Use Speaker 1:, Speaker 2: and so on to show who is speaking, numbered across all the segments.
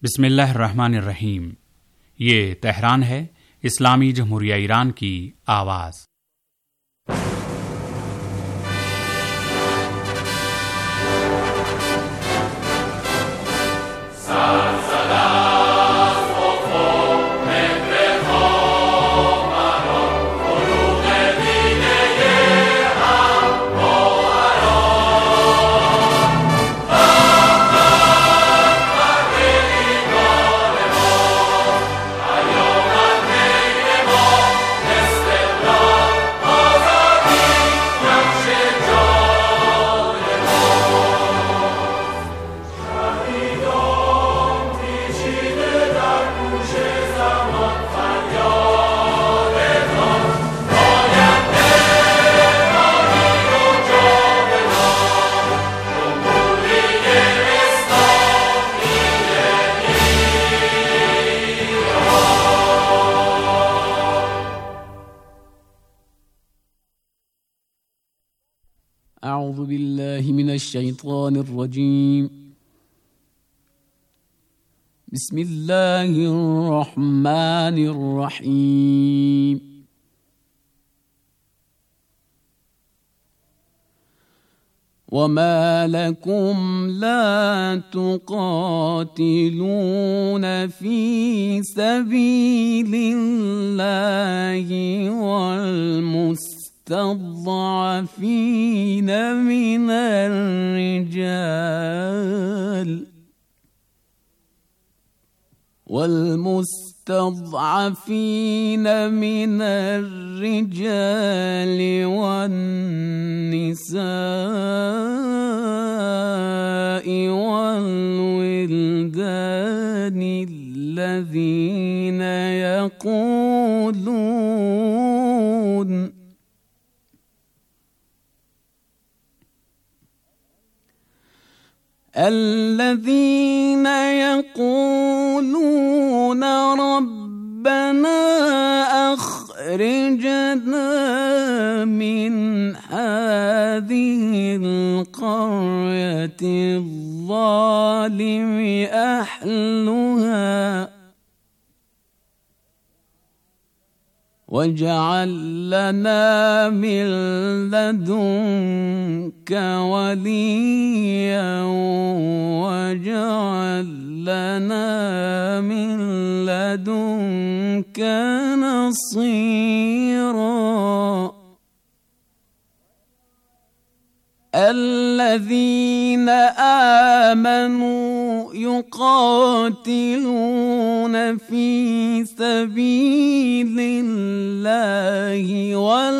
Speaker 1: बिस्मिल्लाहिर्रहमानिर्रहीम। ये तेहरान है, इस्लामी जमहूरिया ईरान की आवाज़।
Speaker 2: أعوذ بالله من الشيطان الرجيم. بسم الله الرحمن الرحيم. وما لكم لا تقاتلون في سبيل الله والمستضعفين من الرجال والنساء والولدان الذين يقولون ربنا أخرجنا من هذه القرية الظالم أهلها واجعل لنا من لدنك وليا واجعل لنا من لدنك نصيرا. الذين آمنوا يقاتلون في سبيل الله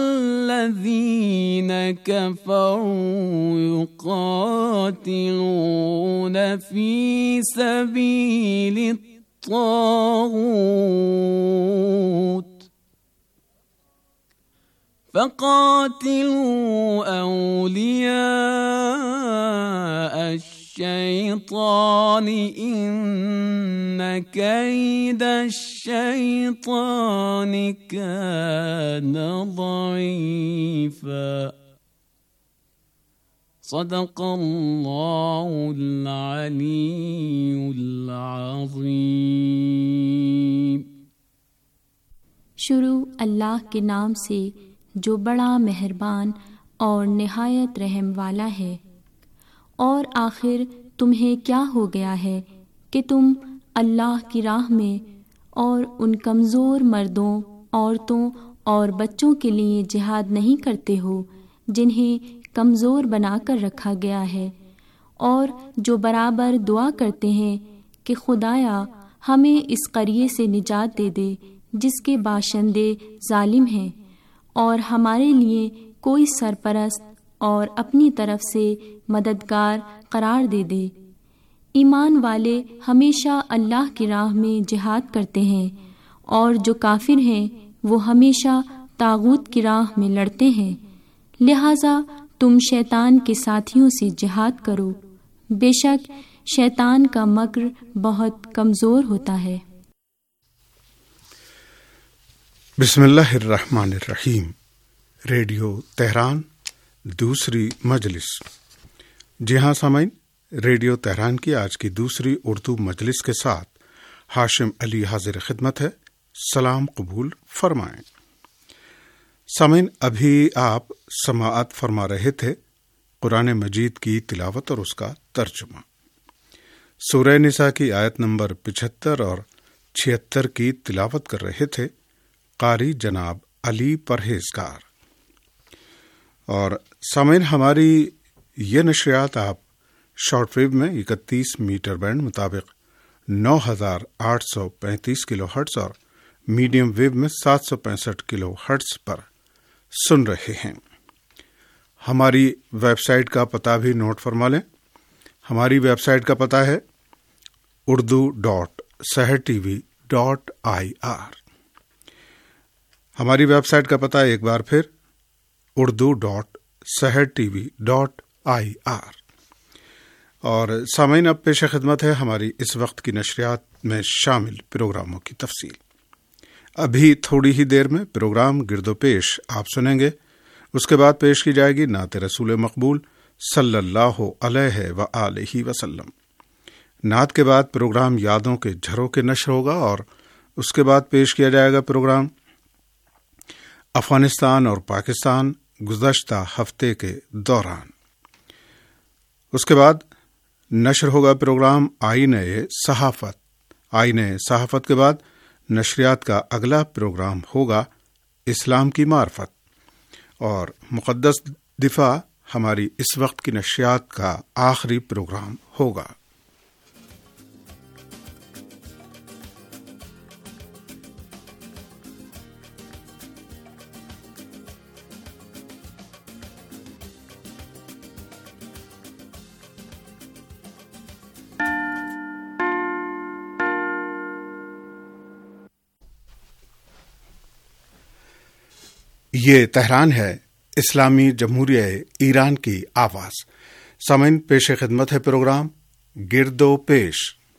Speaker 2: والذين كفروا يقاتلون في سبيل الطاغوت فقاتلوا أولياء الشيطان إن كيد الشيطان كان ضعيفا. صدق الله العلي العظيم.
Speaker 3: शुरू अल्लाह के नाम से जो बड़ा मेहरबान और निहायत रहम वाला है। और आखिर तुम्हें क्या हो गया है कि तुम अल्लाह की राह में और उन कमज़ोर मर्दों, औरतों और बच्चों के लिए जिहाद नहीं करते हो जिन्हें कमज़ोर बनाकर रखा गया है, और जो बराबर दुआ करते हैं कि खुदाया हमें इस क़रिये से निजात दे दे जिसके बाशिंदे जालिम हैं, और हमारे लिए कोई सरपरस्त और अपनी तरफ से मददगार करार दे दे। ईमान वाले हमेशा अल्लाह की राह में जिहाद करते हैं, और जो काफिर हैं वो हमेशा तागूत की राह में लड़ते हैं। लिहाजा तुम शैतान के साथियों से जिहाद करो, बेशक शैतान का मक्र बहुत कमज़ोर होता है।
Speaker 4: बिस्मिल्लाहिर्रहमानिर्रहीम। रेडियो तेहरान दूसरी मजलिस। जी हाँ सामाइन, रेडियो तेहरान की आज की दूसरी उर्दू मजलिस के साथ ہاشم علی حاضر خدمت ہے، سلام قبول فرمائیں۔ سامعین، ابھی آپ سماعت فرما رہے تھے قرآن مجید کی تلاوت اور اس کا ترجمہ۔ سورہ نساء کی آیت نمبر 75 اور 76 کی تلاوت کر رہے تھے قاری جناب علی پرہیزگار۔ اور سامعین، ہماری یہ نشریات آپ شارٹ ویو میں 31 میٹر بینڈ مطابق 9835 کلو ہرٹز اور میڈیم ویو میں 765 کلو ہرٹز پر سن رہے ہیں۔ ہماری ویب سائٹ کا پتہ بھی نوٹ فرما لیں۔ ہماری ویب سائٹ کا پتہ ہے urdu.sehertv.ir۔ ہماری ویب سائٹ کا پتہ ایک بار پھر urdu.sehertv.ir۔ اور سامعین، اب پیش خدمت ہے ہماری اس وقت کی نشریات میں شامل پروگراموں کی تفصیل۔ ابھی تھوڑی ہی دیر میں پروگرام گرد و پیش آپ سنیں گے، اس کے بعد پیش کی جائے گی نعت رسول مقبول صلی اللہ علیہ وآلہ وسلم۔ نعت کے بعد پروگرام یادوں کے جھروکے نشر ہوگا اور اس کے بعد پیش کیا جائے گا پروگرام افغانستان اور پاکستان گزشتہ ہفتے کے دوران۔ اس کے بعد نشر ہوگا پروگرام آئینہ صحافت۔ آئینہ صحافت کے بعد نشریات کا اگلا پروگرام ہوگا اسلام کی معرفت، اور مقدس دفاع ہماری اس وقت کی نشریات کا آخری پروگرام ہوگا۔ یہ تہران ہے، اسلامی جمہوریہ ایران کی آواز۔ سامعین، پیش خدمت ہے پروگرام گرد و پیش۔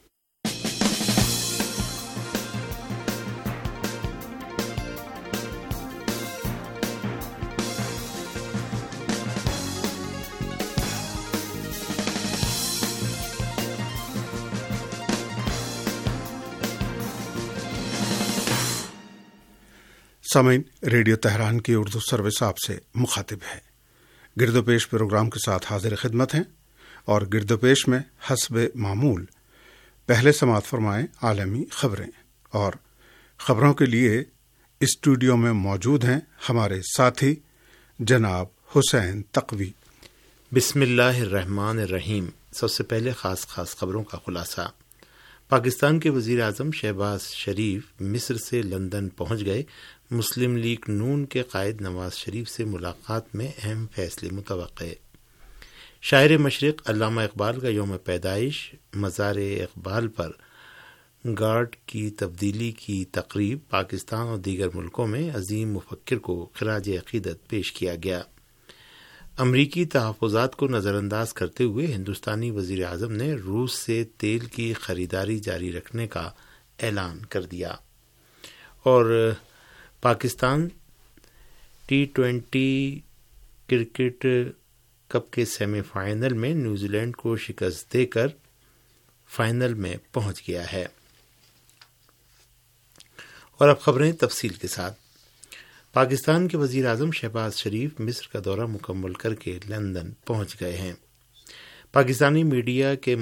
Speaker 4: سامعین، ریڈیو تہران کی اردو سروس آپ سے مخاطب ہے۔ گرد و پیش پروگرام کے ساتھ حاضر خدمت ہیں، اور گرد و پیش میں حسب معمول پہلے سماعت فرمائیں عالمی خبریں، اور خبروں کے لیے اسٹوڈیو میں موجود ہیں ہمارے ساتھی جناب حسین تقوی۔
Speaker 5: بسم اللہ الرحمن الرحیم۔ سب سے پہلے خاص خبروں کا خلاصہ۔ پاکستان کے وزیر اعظم شہباز شریف مصر سے لندن پہنچ گئے۔ مسلم لیگ نون کے قائد نواز شریف سے ملاقات میں اہم فیصلے متوقع۔ شاعر مشرق علامہ اقبال کا یوم پیدائش، مزار اقبال پر گارڈ کی تبدیلی کی تقریب۔ پاکستان اور دیگر ملکوں میں عظیم مفکر کو خراج عقیدت پیش کیا گیا۔ امریکی تحفظات کو نظر انداز کرتے ہوئے ہندوستانی وزیر اعظم نے روس سے تیل کی خریداری جاری رکھنے کا اعلان کر دیا۔ اور پاکستان T20 کرکٹ کپ کے سیمی فائنل میں نیوزی لینڈ کو شکست دے کر فائنل میں پہنچ گیا ہے۔ اور اب خبریں تفصیل کے ساتھ۔ پاکستان کے وزیر اعظم شہباز شریف مصر کا دورہ مکمل کر کے لندن پہنچ گئے ہیں۔ پاکستانی میڈیا کے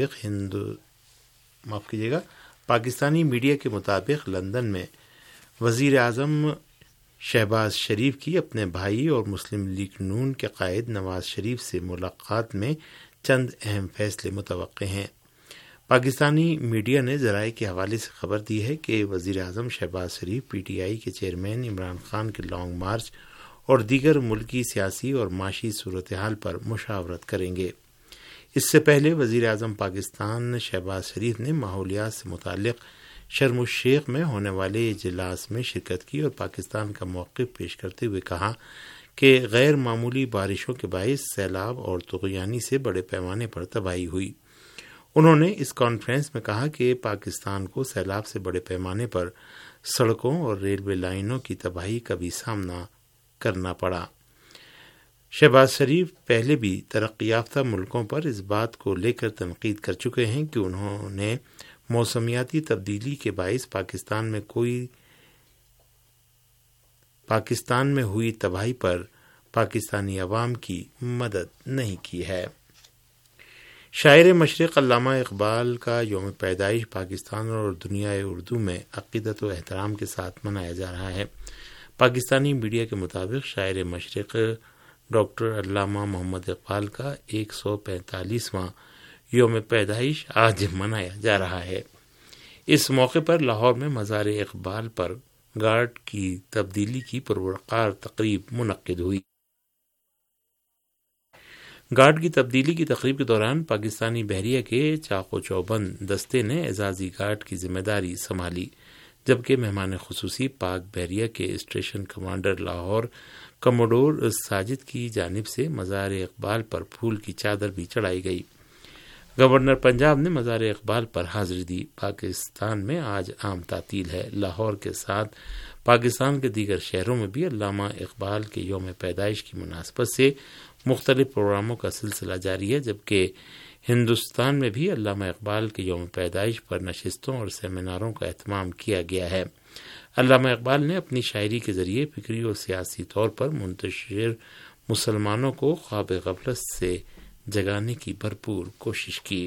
Speaker 5: مطابق لندن میں وزیر اعظم شہباز شریف کی اپنے بھائی اور مسلم لیگ نون کے قائد نواز شریف سے ملاقات میں چند اہم فیصلے متوقع ہیں۔ پاکستانی میڈیا نے ذرائع کے حوالے سے خبر دی ہے کہ وزیر اعظم شہباز شریف PTI کے چیئرمین عمران خان کے لانگ مارچ اور دیگر ملکی سیاسی اور معاشی صورتحال پر مشاورت کریں گے۔ اس سے پہلے وزیر اعظم پاکستان شہباز شریف نے ماحولیات سے متعلق شرم الشیخ میں ہونے والے اجلاس میں شرکت کی اور پاکستان کا موقف پیش کرتے ہوئے کہا کہ غیر معمولی بارشوں کے باعث سیلاب اور طغیانی سے بڑے پیمانے پر تباہی ہوئی۔ انہوں نے اس کانفرنس میں کہا کہ پاکستان کو سیلاب سے بڑے پیمانے پر سڑکوں اور ریلوے لائنوں کی تباہی کا بھی سامنا کرنا پڑا۔ شہباز شریف پہلے بھی ترقی یافتہ ملکوں پر اس بات کو لے کر تنقید کر چکے ہیں کہ انہوں نے موسمیاتی تبدیلی کے باعث پاکستان میں ہوئی تباہی پر پاکستانی عوام کی مدد نہیں کی ہے۔ شاعر مشرق علامہ اقبال کا یوم پیدائش پاکستان اور دنیائے اردو میں عقیدت و احترام کے ساتھ منایا جا رہا ہے۔ پاکستانی میڈیا کے مطابق شاعر مشرق ڈاکٹر علامہ محمد اقبال کا 145واں یوم پیدائش آج منایا جا رہا ہے۔ اس موقع پر لاہور میں مزار اقبال پر گارڈ کی تبدیلی کی پروقار تقریب منعقد ہوئی۔ گارڈ کی تبدیلی کی تقریب کے دوران پاکستانی بحریہ کے چاق و چوبند دستے نے اعزازی گارڈ کی ذمہ داری سنبھالی، جبکہ مہمان خصوصی پاک بحریہ کے station commander Lahore commodore Sajid کی جانب سے مزار اقبال پر پھول کی چادر بھی چڑھائی گئی۔ گورنر پنجاب نے مزار اقبال پر حاضری دی۔ پاکستان میں آج عام تعطیل ہے۔ لاہور کے ساتھ پاکستان کے دیگر شہروں میں بھی علامہ اقبال کے یوم پیدائش کی مناسبت سے مختلف پروگراموں کا سلسلہ جاری ہے، جبکہ ہندوستان میں بھی علامہ اقبال کے یوم پیدائش پر نشستوں اور سیمیناروں کا اہتمام کیا گیا ہے۔ علامہ اقبال نے اپنی شاعری کے ذریعے فکری اور سیاسی طور پر منتشر مسلمانوں کو خواب غفلت سے جگانے کی بھرپور کوشش کی۔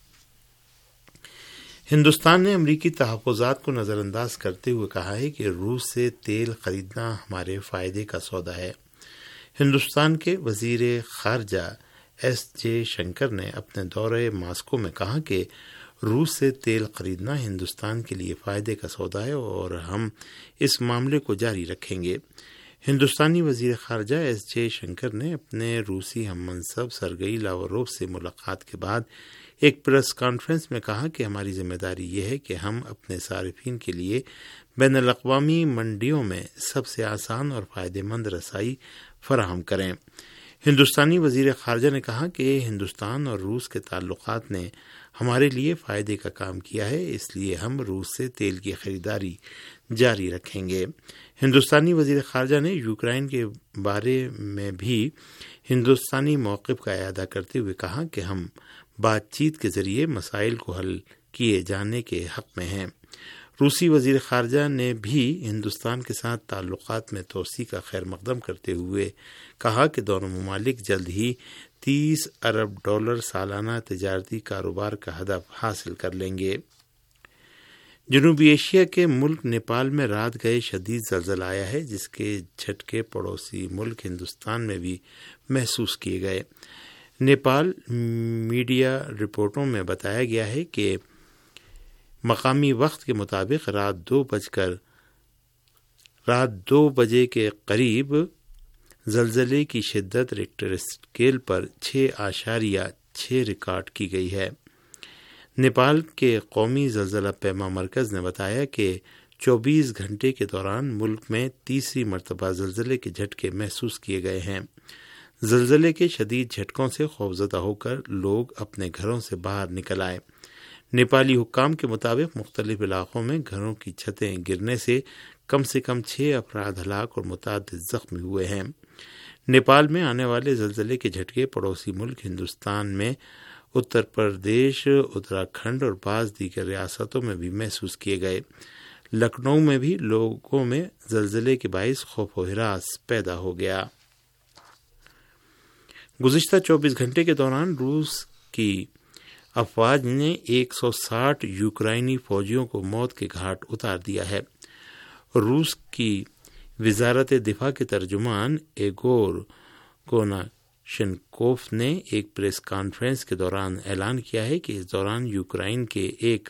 Speaker 5: ہندوستان نے امریکی تحفظات کو نظر انداز کرتے ہوئے کہا ہے کہ روس سے تیل خریدنا ہمارے فائدے کا سودا ہے۔ ہندوستان کے وزیر خارجہ ایس جے شنکر نے اپنے دورے ماسکو میں کہا کہ روس سے تیل خریدنا ہندوستان کے لیے فائدے کا سودا ہے اور ہم اس معاملے کو جاری رکھیں گے۔ ہندوستانی وزیر خارجہ ایس جے شنکر نے اپنے روسی ہم منصب سرگئی لاوروف سے ملاقات کے بعد ایک پریس کانفرنس میں کہا کہ ہماری ذمہ داری یہ ہے کہ ہم اپنے صارفین کے لیے بین الاقوامی منڈیوں میں سب سے آسان اور فائدہ مند رسائی فراہم کریں۔ ہندوستانی وزیر خارجہ نے کہا کہ ہندوستان اور روس کے تعلقات نے ہمارے لیے فائدے کا کام کیا ہے، اس لیے ہم روس سے تیل کی خریداری جاری رکھیں گے۔ ہندوستانی وزیر خارجہ نے یوکرائن کے بارے میں بھی ہندوستانی موقف کا اعادہ کرتے ہوئے کہا کہ ہم بات چیت کے ذریعے مسائل کو حل کیے جانے کے حق میں ہیں۔ روسی وزیر خارجہ نے بھی ہندوستان کے ساتھ تعلقات میں توسیع کا خیر مقدم کرتے ہوئے کہا کہ دونوں ممالک جلد ہی $30 ارب سالانہ تجارتی کاروبار کا ہدف حاصل کر لیں گے۔ جنوبی ایشیا کے ملک نیپال میں رات گئے شدید زلزلہ آیا ہے، جس کے جھٹکے پڑوسی ملک ہندوستان میں بھی محسوس کیے گئے۔ نیپال میڈیا رپورٹوں میں بتایا گیا ہے کہ مقامی وقت کے مطابق رات 2 بجے کے قریب زلزلے کی شدت ریکٹر اسکیل پر 6.6 ریکارڈ کی گئی ہے۔ نیپال کے قومی زلزلہ پیما مرکز نے بتایا کہ 24 گھنٹے کے دوران ملک میں تیسری مرتبہ زلزلے کے جھٹکے محسوس کیے گئے ہیں۔ زلزلے کے شدید جھٹکوں سے خوفزدہ ہو کر لوگ اپنے گھروں سے باہر نکل آئے۔ نیپالی حکام کے مطابق مختلف علاقوں میں گھروں کی چھتیں گرنے سے کم 6 افراد ہلاک اور متعدد زخمی ہوئے ہیں۔ نیپال میں آنے والے زلزلے کے جھٹکے پڑوسی ملک ہندوستان میں اتر پردیش، اتراکھنڈ اور بعض دیگر ریاستوں میں بھی محسوس کیے گئے۔ لکھنؤ میں بھی لوگوں میں زلزلے کے باعث خوف و ہراس پیدا ہو گیا۔ گزشتہ 24 گھنٹے کے دوران روس کی افواج نے 160 یوکرائنی فوجیوں کو موت کے گھاٹ اتار دیا ہے۔ روس کی وزارت دفاع کے ترجمان ایگور کوناشنکوف نے ایک پریس کانفرنس کے دوران اعلان کیا ہے کہ اس دوران یوکرائن کے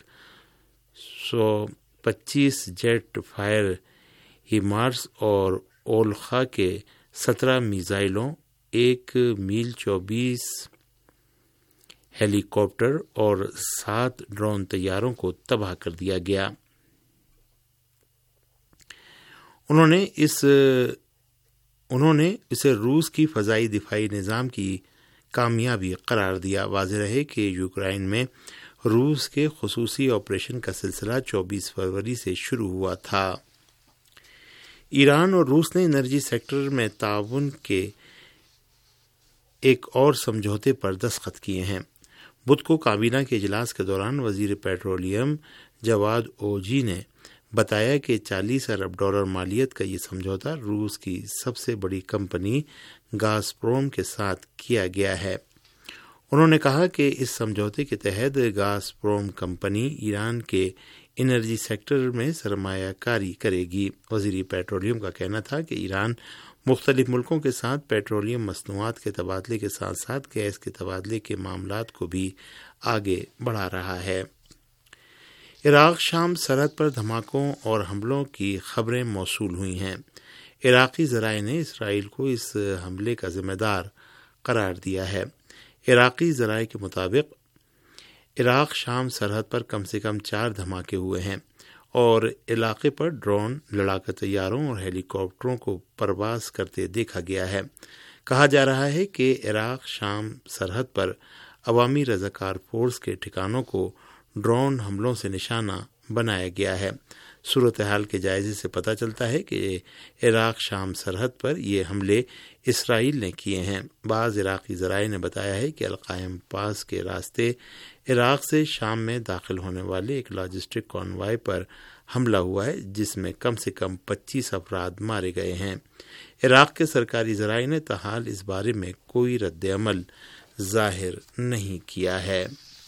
Speaker 5: 125 جیٹ فائر ہیمارس اور اولخا کے 17 میزائلوں، 1 میل 24 ہیلی کاپٹر اور 7 ڈرون طیاروں کو تباہ کر دیا گیا۔ انہوں نے اسے روس کی فضائی دفاعی نظام کی کامیابی قرار دیا۔ واضح رہے کہ یوکرائن میں روس کے خصوصی آپریشن کا سلسلہ 24 فروری سے شروع ہوا تھا۔ ایران اور روس نے انرجی سیکٹر میں تعاون کے ایک اور سمجھوتے پر دستخط کیے ہیں۔ بدھ کو کابینہ کے اجلاس کے دوران وزیر پیٹرولیم جواد اوجی نے بتایا کہ $40 ارب مالیت کا یہ سمجھوتا روس کی سب سے بڑی کمپنی گازپروم کے ساتھ کیا گیا ہے۔ انہوں نے کہا کہ اس سمجھوتے کے تحت گازپروم کمپنی ایران کے انرجی سیکٹر میں سرمایہ کاری کرے گی۔ وزیر پیٹرولیم کا کہنا تھا کہ ایران مختلف ملکوں کے ساتھ پیٹرولیم مصنوعات کے تبادلے کے ساتھ ساتھ گیس کے تبادلے کے معاملات کو بھی آگے بڑھا رہا ہے۔ عراق شام سرحد پر دھماکوں اور حملوں کی خبریں موصول ہوئی ہیں۔ عراقی ذرائع نے اسرائیل کو اس حملے کا ذمہ دار قرار دیا ہے۔ عراقی ذرائع کے مطابق عراق شام سرحد پر کم سے کم 4 دھماکے ہوئے ہیں اور علاقے پر ڈرون، لڑاکا طیاروں اور ہیلی کاپٹروں کو پرواز کرتے دیکھا گیا ہے۔ کہا جا رہا ہے کہ عراق شام سرحد پر عوامی رضاکار فورس کے ٹھکانوں کو ڈرون حملوں سے نشانہ بنایا گیا ہے۔ صورتحال کے جائزے سے پتہ چلتا ہے کہ عراق شام سرحد پر یہ حملے اسرائیل نے کیے ہیں۔ بعض عراقی ذرائع نے بتایا ہے کہ القائم پاس کے راستے عراق سے شام میں داخل ہونے والے ایک لاجسٹک کانوائے پر حملہ ہوا ہے جس میں کم سے کم 25 افراد مارے گئے ہیں۔ عراق کے سرکاری ذرائع نے تاحال اس بارے میں کوئی رد عمل ظاہر نہیں کیا ہے۔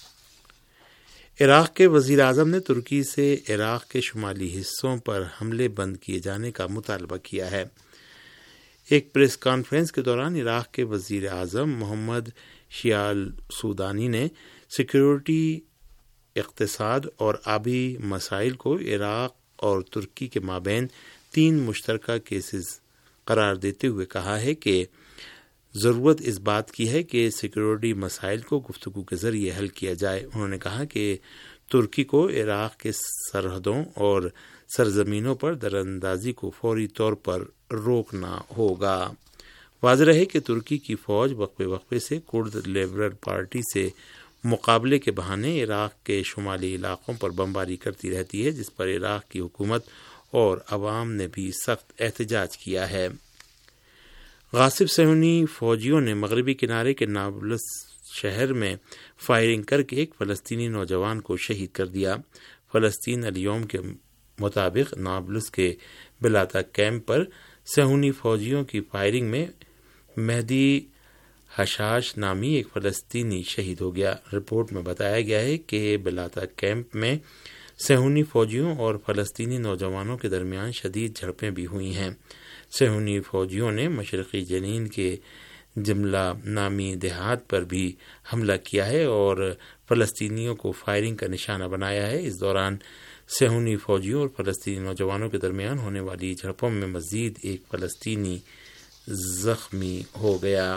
Speaker 5: عراق کے وزیر اعظم نے ترکی سے عراق کے شمالی حصوں پر حملے بند کیے جانے کا مطالبہ کیا ہے۔ ایک پریس کانفرنس کے دوران عراق کے وزیر اعظم محمد شیال سودانی نے سیکیورٹی، اقتصاد اور آبی مسائل کو عراق اور ترکی کے مابین 3 مشترکہ کیسز قرار دیتے ہوئے کہا ہے کہ ضرورت اس بات کی ہے کہ سیکیورٹی مسائل کو گفتگو کے ذریعے حل کیا جائے۔ انہوں نے کہا کہ ترکی کو عراق کے سرحدوں اور سرزمینوں پر دراندازی کو فوری طور پر روکنا ہوگا۔ واضح رہے کہ ترکی کی فوج وقفے وقفے سے کرد لیبرل پارٹی سے مقابلے کے بہانے عراق کے شمالی علاقوں پر بمباری کرتی رہتی ہے، جس پر عراق کی حکومت اور عوام نے بھی سخت احتجاج کیا ہے۔ غاصب صہیونی فوجیوں نے مغربی کنارے کے نابلس شہر میں فائرنگ کر کے ایک فلسطینی نوجوان کو شہید کر دیا۔ فلسطین الیوم کے مطابق نابلس کے بلاتا کیمپ پر صہیونی فوجیوں کی فائرنگ میں مہدی حشاش نامی ایک فلسطینی شہید ہو گیا۔ رپورٹ میں بتایا گیا ہے کہ بلاتا کیمپ میں صہیونی فوجیوں اور فلسطینی نوجوانوں کے درمیان شدید جھڑپیں بھی ہوئی ہیں۔ صہیونی فوجیوں نے مشرقی جنین کے جملہ نامی دیہات پر بھی حملہ کیا ہے اور فلسطینیوں کو فائرنگ کا نشانہ بنایا ہے۔ اس دوران صہیونی فوجیوں اور فلسطینی نوجوانوں کے درمیان ہونے والی جھڑپوں میں مزید ایک فلسطینی زخمی ہو گیا۔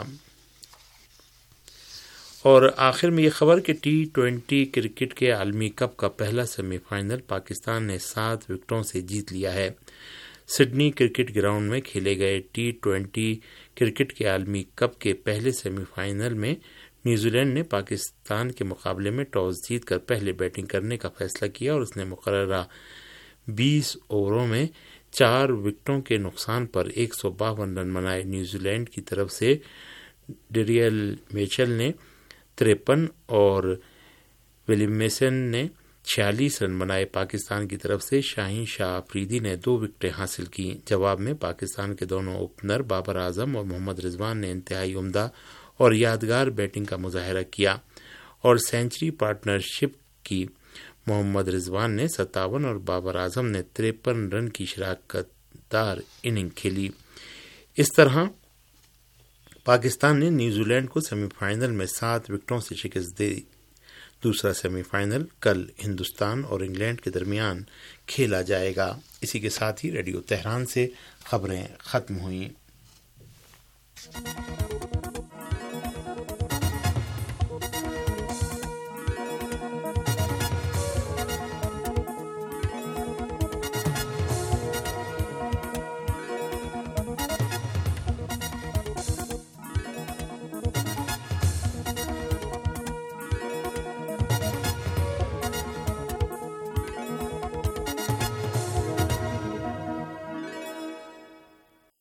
Speaker 5: اور آخر میں یہ خبر کہ T20 کرکٹ کے عالمی کپ کا پہلا سیمی فائنل پاکستان نے 7 وکٹوں سے جیت لیا ہے۔ سڈنی کرکٹ گراؤنڈ میں کھیلے گئے T20 کرکٹ کے عالمی کپ کے پہلے سیمی فائنل میں نیوزی لینڈ نے پاکستان کے مقابلے میں ٹاس جیت کر پہلے بیٹنگ کرنے کا فیصلہ کیا اور اس نے مقررہ 20 اووروں میں 4 وکٹوں کے نقصان پر 152 رن بنائے۔ نیوزی لینڈ کی طرف سے ڈیریل میچل نے 53 اور ولیمسن نے 46 رن بنائے۔ پاکستان کی طرف سے شاہین شاہ آفریدی نے 2 وکٹیں حاصل کی۔ جواب میں پاکستان کے دونوں اوپنر بابر اعظم اور محمد رضوان نے انتہائی عمدہ اور یادگار بیٹنگ کا مظاہرہ کیا اور سینچری پارٹنرشپ کی۔ محمد رضوان نے 57 اور بابر اعظم نے 53 رن کی شراکت دار اننگ کھیلی۔ اس طرح پاکستان نے نیوزی لینڈ کو سیمی فائنل میں 7 وکٹوں سے شکست دی۔ دوسرا سیمی فائنل کل ہندوستان اور انگلینڈ کے درمیان کھیلا جائے گا۔ اسی کے ساتھ ہی ریڈیو تہران سے خبریں ختم ہوئیں۔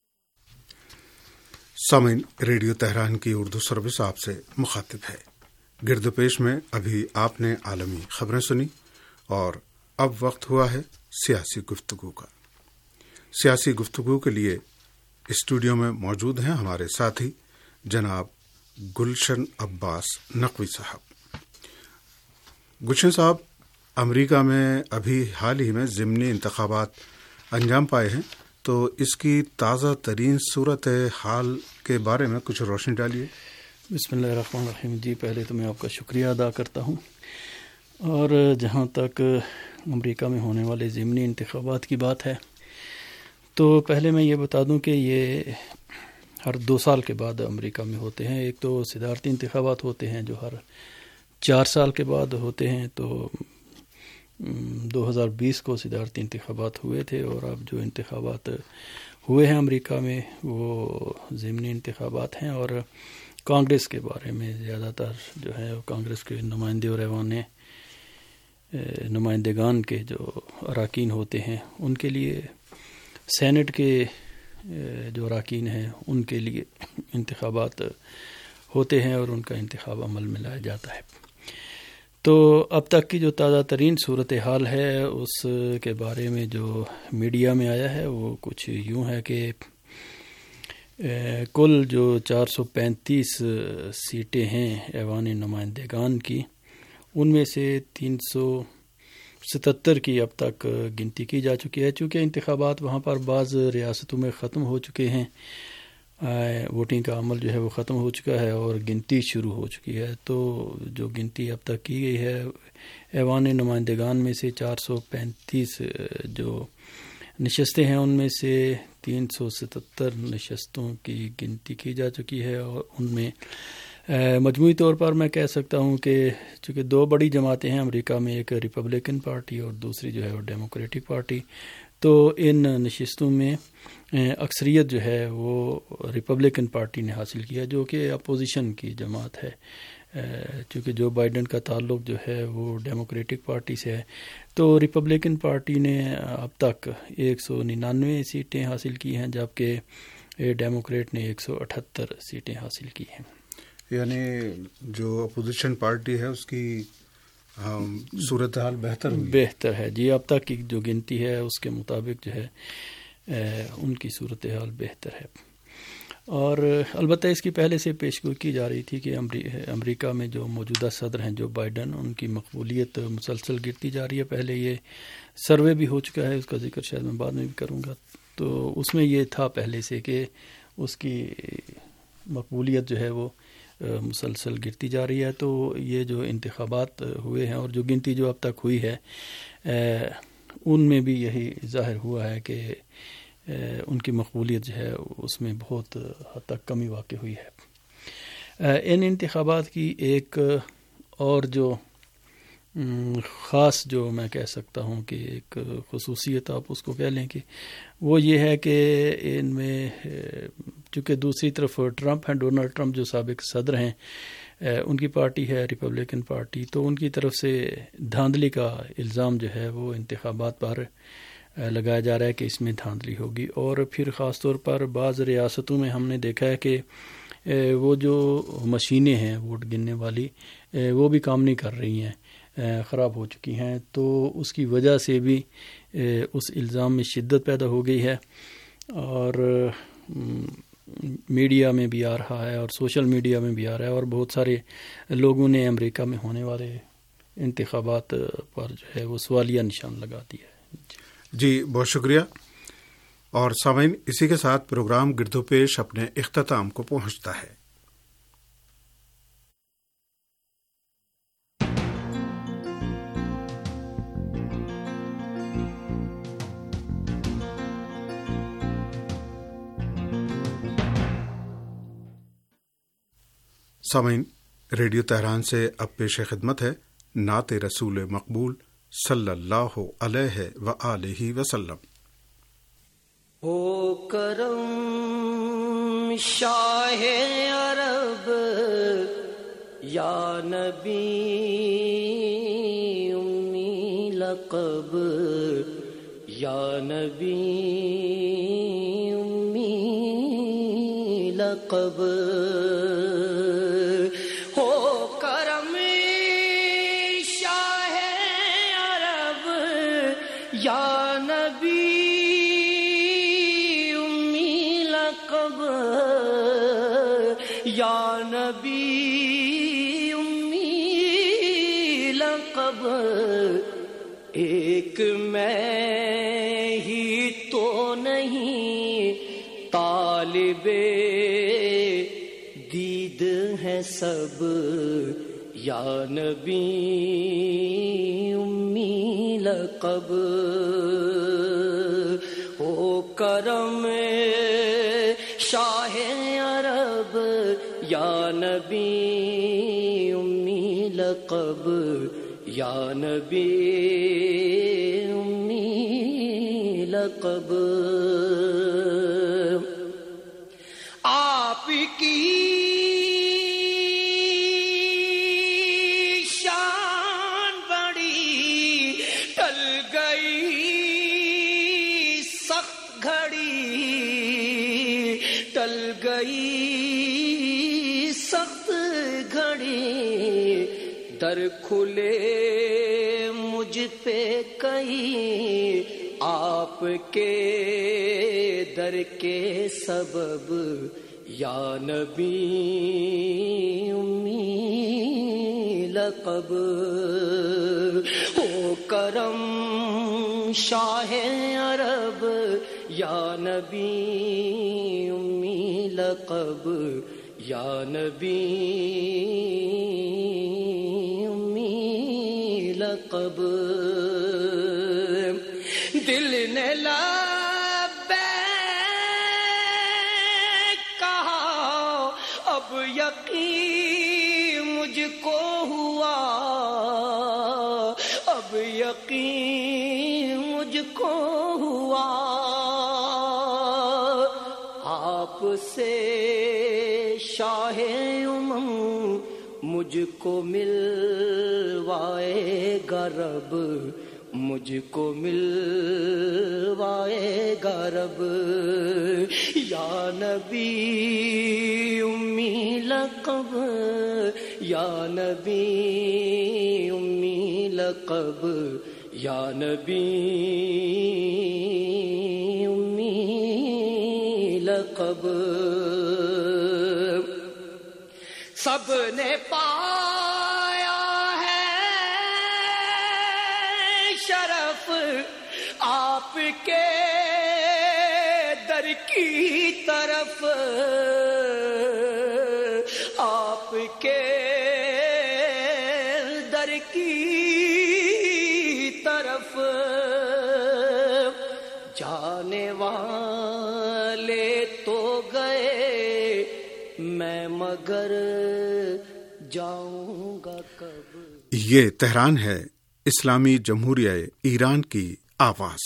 Speaker 4: سامعین، ریڈیو تہران کی اردو سروس آپ سے مخاطب ہے۔ گرد پیش میں ابھی آپ نے عالمی خبریں سنی اور اب وقت ہوا ہے سیاسی گفتگو کا۔ سیاسی گفتگو کے لیے اسٹوڈیو میں موجود ہیں ہمارے ساتھی جناب گلشن عباس نقوی صاحب۔ گلشن صاحب، امریکہ میں ابھی حال ہی میں ضمنی انتخابات انجام پائے ہیں، تو اس کی تازہ ترین صورت حال کے بارے میں کچھ روشنی ڈالیے۔
Speaker 6: بسم اللہ الرحمن الرحیم۔ جی، پہلے تو میں آپ کا شکریہ ادا کرتا ہوں، اور جہاں تک امریکہ میں ہونے والے ضمنی انتخابات کی بات ہے تو پہلے میں یہ بتا دوں کہ یہ ہر 2 سال کے بعد امریکہ میں ہوتے ہیں۔ ایک تو صدارتی انتخابات ہوتے ہیں جو ہر 4 سال کے بعد ہوتے ہیں، تو 2020 کو صدارتی انتخابات ہوئے تھے، اور اب جو انتخابات ہوئے ہیں امریکہ میں وہ ضمنی انتخابات ہیں۔ اور کانگریس کے بارے میں زیادہ تر جو ہے کانگریس کے نمائندے اور ایوان نمائندگان کے جو اراکین ہوتے ہیں ان کے لیے، سینٹ کے جو اراکین ہیں ان کے لیے انتخابات ہوتے ہیں اور ان کا انتخاب عمل میں لایا جاتا ہے۔ تو اب تک کی جو تازہ ترین صورتحال ہے اس کے بارے میں جو میڈیا میں آیا ہے وہ کچھ یوں ہے کہ کل جو 435 سیٹیں ہیں ایوان نمائندگان کی، ان میں سے 377 کی اب تک گنتی کی جا چکی ہے۔ چونکہ انتخابات وہاں پر بعض ریاستوں میں ختم ہو چکے ہیں، ووٹنگ کا عمل جو ہے وہ ختم ہو چکا ہے اور گنتی شروع ہو چکی ہے، تو جو گنتی اب تک کی گئی ہے ایوان نمائندگان میں سے 435 جو نشستیں ہیں ان میں سے 377 نشستوں کی گنتی کی جا چکی ہے، اور ان میں مجموعی طور پر میں کہہ سکتا ہوں کہ چونکہ 2 بڑی جماعتیں ہیں امریکہ میں، ایک ریپبلکن پارٹی اور دوسری جو ہے وہ ڈیموکریٹک پارٹی، تو ان نشستوں میں اکثریت جو ہے وہ ریپبلکن پارٹی نے حاصل کیا، جو کہ اپوزیشن کی جماعت ہے۔ چونکہ جو بائیڈن کا تعلق جو ہے وہ ڈیموکریٹک پارٹی سے ہے، تو ریپبلکن پارٹی نے اب تک 199 سیٹیں حاصل کی ہیں، جبکہ ڈیموکریٹ نے 178 سیٹیں حاصل کی ہیں۔
Speaker 4: یعنی جو اپوزیشن پارٹی ہے اس کی صورتحال بہتر
Speaker 6: ہے۔ جی، اب تک کی جو گنتی ہے اس کے مطابق جو ہے ان کی صورتحال بہتر ہے۔ اور البتہ اس کی پہلے سے پیشگوئی کی جا رہی تھی کہ امریکہ میں جو موجودہ صدر ہیں جو بائیڈن، ان کی مقبولیت مسلسل گرتی جا رہی ہے۔ پہلے یہ سروے بھی ہو چکا ہے، اس کا ذکر شاید میں بعد میں بھی کروں گا، تو اس میں یہ تھا پہلے سے کہ اس کی مقبولیت جو ہے وہ مسلسل گرتی جا رہی ہے۔ تو یہ جو انتخابات ہوئے ہیں اور جو گنتی جو اب تک ہوئی ہے ان میں بھی یہی ظاہر ہوا ہے کہ ان کی مقبولیت جو ہے اس میں بہت حد تک کمی واقع ہوئی ہے۔ ان انتخابات کی ایک اور جو خاص جو میں کہہ سکتا ہوں کہ ایک خصوصیت آپ اس کو کہہ لیں کہ وہ یہ ہے کہ ان میں چونکہ دوسری طرف ٹرمپ ہیں، ڈونلڈ ٹرمپ جو سابق صدر ہیں، ان کی پارٹی ہے ریپبلکن پارٹی، تو ان کی طرف سے دھاندلی کا الزام جو ہے وہ انتخابات پر لگایا جا رہا ہے کہ اس میں دھاندلی ہوگی۔ اور پھر خاص طور پر بعض ریاستوں میں ہم نے دیکھا ہے کہ وہ جو مشینیں ہیں ووٹ گننے والی وہ بھی کام نہیں کر رہی ہیں، خراب ہو چکی ہیں، تو اس کی وجہ سے بھی اس الزام میں شدت پیدا ہو گئی ہے، اور میڈیا میں بھی آ رہا ہے اور سوشل میڈیا میں بھی آ رہا ہے، اور بہت سارے لوگوں نے امریکہ میں ہونے والے انتخابات پر جو ہے وہ سوالیہ نشان لگا دیا ہے۔
Speaker 4: جی، بہت شکریہ۔ اور سامعین، اسی کے ساتھ پروگرام گردو پیش اپنے اختتام کو پہنچتا ہے۔ سامعین، ریڈیو تہران سے اب پیش خدمت ہے نعت رسول مقبول صلی اللہ علیہ وآلہ وسلم۔
Speaker 7: او کرم شاہ عرب یا نبی امی لقب، یا نبی امی لقب، ہو کرم یا نبی امی لقب، یا نبی امی لقب، ایک میں ہی تو نہیں طالب دید ہے سب، یا نبی امی لقب، او کرم شاہ عرب، یا نبی امی لقب، یا نبی امی لقب، آپ کی شان بڑی ٹل گئی سخت گھڑی، ٹل گئی سخت گھڑی، در کھلے مجھ پہ کہیں آپ کے در کے سبب، یا نبی امی لقب، او کرم شاہ عرب، یا نبی امی لقب، یا نبی امی لقب، دل نے لبیک کہا، اب یقین مجھ کو ہوا، اب یقین مجھ کو ہوا، آپ سے شاہ امم مجھ کو ملوائے گا رب، مجھ کو ملوائے گا رب، یا نبی امی لقب، یا نبی امی لقب، یا نبی امی لقب، سب نے پایا شرف آپ کے در کی طرف، آپ کے در کی طرف، جانے والے تو گئے میں مگر جاؤں گا کب۔
Speaker 4: یہ تہران ہے، اسلامی جمہوریہ ایران کی آواز۔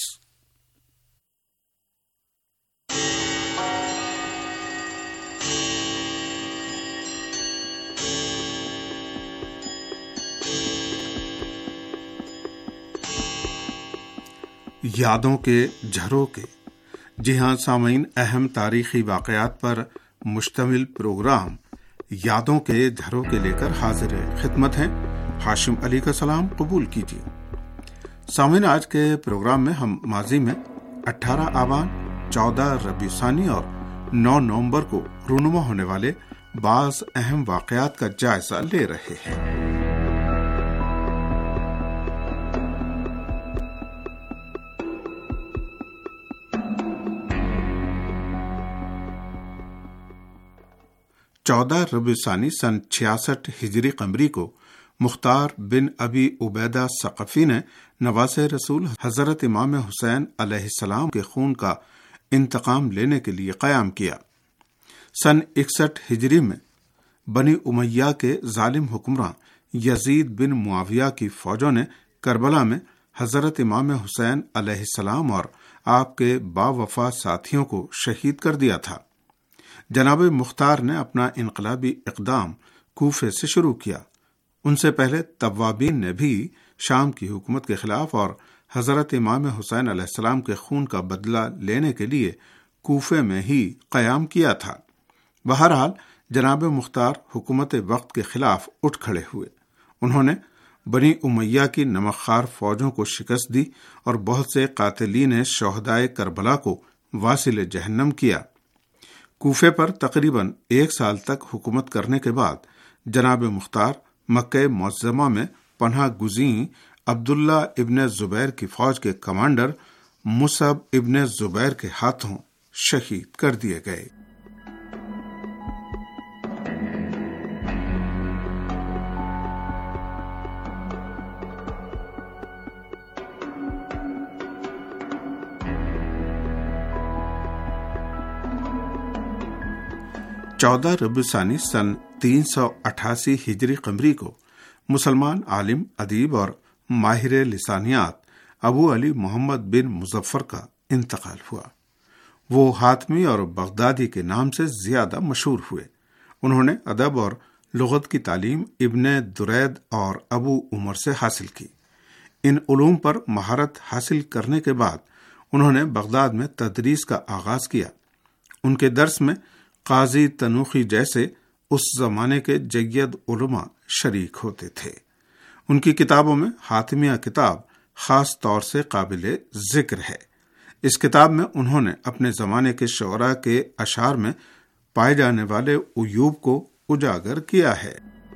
Speaker 4: یادوں کے جھروکے، جی ہاں سامعین، اہم تاریخی واقعات پر مشتمل پروگرام یادوں کے جھروکے لے کر حاضر خدمت ہیں۔ ہاشم علی کا سلام قبول کیجیے۔ سامعین، آج کے پروگرام میں ہم ماضی میں 18 آبان، 14 ربیع ثانی اور 9 نومبر کو رونما ہونے والے بعض اہم واقعات کا جائزہ لے رہے ہیں۔ 14 ربیع ثانی سن 66 ہجری قمری کو مختار بن ابی عبیدہ ثقفی نے نواز رسول حضرت امام حسین علیہ السلام کے خون کا انتقام لینے کے لیے قیام کیا۔ سن 61 ہجری میں بنی امیہ کے ظالم حکمراں یزید بن معاویہ کی فوجوں نے کربلا میں حضرت امام حسین علیہ السلام اور آپ کے باوفا ساتھیوں کو شہید کر دیا تھا۔ جناب مختار نے اپنا انقلابی اقدام کوفے سے شروع کیا۔ ان سے پہلے توابین نے بھی شام کی حکومت کے خلاف اور حضرت امام حسین علیہ السلام کے خون کا بدلہ لینے کے لیے کوفے میں ہی قیام کیا تھا۔ بہرحال جناب مختار حکومت وقت کے خلاف اٹھ کھڑے ہوئے۔ انہوں نے بنی امیہ کی نمکخوار فوجوں کو شکست دی اور بہت سے قاتلین شہدائے کربلا کو واصل جہنم کیا۔ کوفے پر تقریباً 1 سال تک حکومت کرنے کے بعد جناب مختار مکہ معظمہ میں پناہ گزین عبداللہ ابن زبیر کی فوج کے کمانڈر مصعب ابن زبیر کے ہاتھوں شہید کر دیے گئے۔ ربیع ثانی سن 388 ہجری قمری کو مسلمان عالم، ادیب اور ماہر لسانیات ابو علی محمد بن مظفر کا انتقال ہوا۔ وہ حاتمی اور بغدادی کے نام سے زیادہ مشہور ہوئے۔ انہوں نے ادب اور لغت کی تعلیم ابن درید اور ابو عمر سے حاصل کی۔ ان علوم پر مہارت حاصل کرنے کے بعد انہوں نے بغداد میں تدریس کا آغاز کیا۔ ان کے درس میں قاضی تنوخی جیسے اس زمانے کے جید علماء شریک ہوتے تھے۔ ان کی کتابوں میں حاتمیہ کتاب خاص طور سے قابل ذکر ہے۔ اس کتاب میں انہوں نے اپنے زمانے کے شعراء کے اشعار میں پائے جانے والے عیوب کو اجاگر کیا ہے۔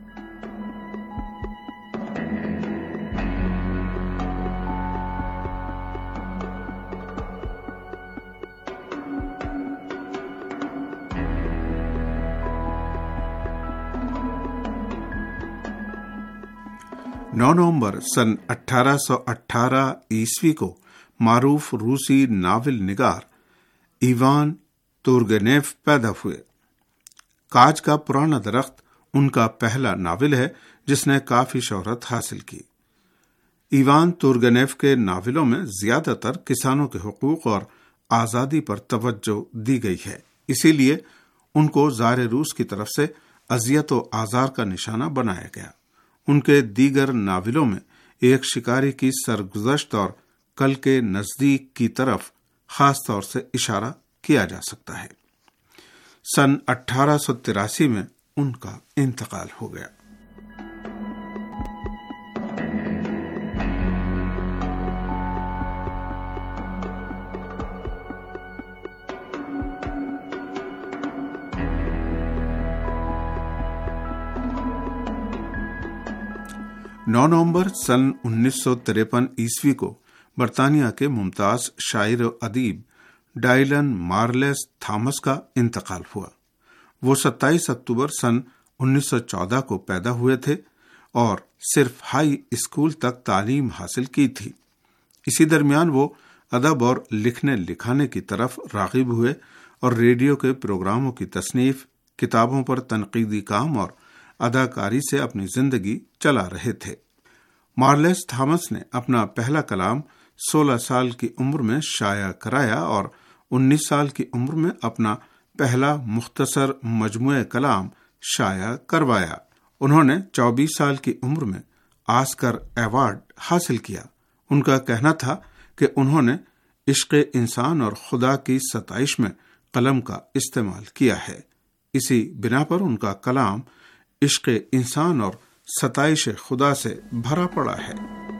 Speaker 4: نومبر سن 1818 عیسوی کو معروف روسی ناول نگار ایوان تورگنیف پیدا ہوئے۔ کاج کا پرانا درخت ان کا پہلا ناول ہے جس نے کافی شہرت حاصل کی۔ ایوان تورگنیف کے ناولوں میں زیادہ تر کسانوں کے حقوق اور آزادی پر توجہ دی گئی ہے، اسی لیے ان کو زار روس کی طرف سے اذیت و آزار کا نشانہ بنایا گیا۔ ان کے دیگر ناولوں میں ایک شکاری کی سرگزشت اور کل کے نزدیک کی طرف خاص طور سے اشارہ کیا جا سکتا ہے۔ سن 1883 میں ان کا انتقال ہو گیا۔ نومبر سن 1953 عیسوی کو برطانیہ کے ممتاز شاعر و ادیب ڈائلن مارلیس تھامس کا انتقال ہوا۔ وہ 27 اکتوبر سن 1914 کو پیدا ہوئے تھے اور صرف ہائی اسکول تک تعلیم حاصل کی تھی۔ اسی درمیان وہ ادب اور لکھنے لکھانے کی طرف راغب ہوئے اور ریڈیو کے پروگراموں کی تصنیف، کتابوں پر تنقیدی کام اور اداکاری سے اپنی زندگی چلا رہے تھے۔ مارلیس تھامس نے اپنا پہلا کلام 16 سال کی عمر میں شائع کرایا اور 19 سال کی عمر میں اپنا پہلا مختصر مجموعہ کلام شائع کروایا۔ انہوں نے 24 سال کی عمر میں آسکر ایوارڈ حاصل کیا۔ ان کا کہنا تھا کہ انہوں نے عشق انسان اور خدا کی ستائش میں قلم کا استعمال کیا ہے۔ اسی بنا پر ان کا کلام عشق انسان اور ستائش خدا سے بھرا پڑا ہے۔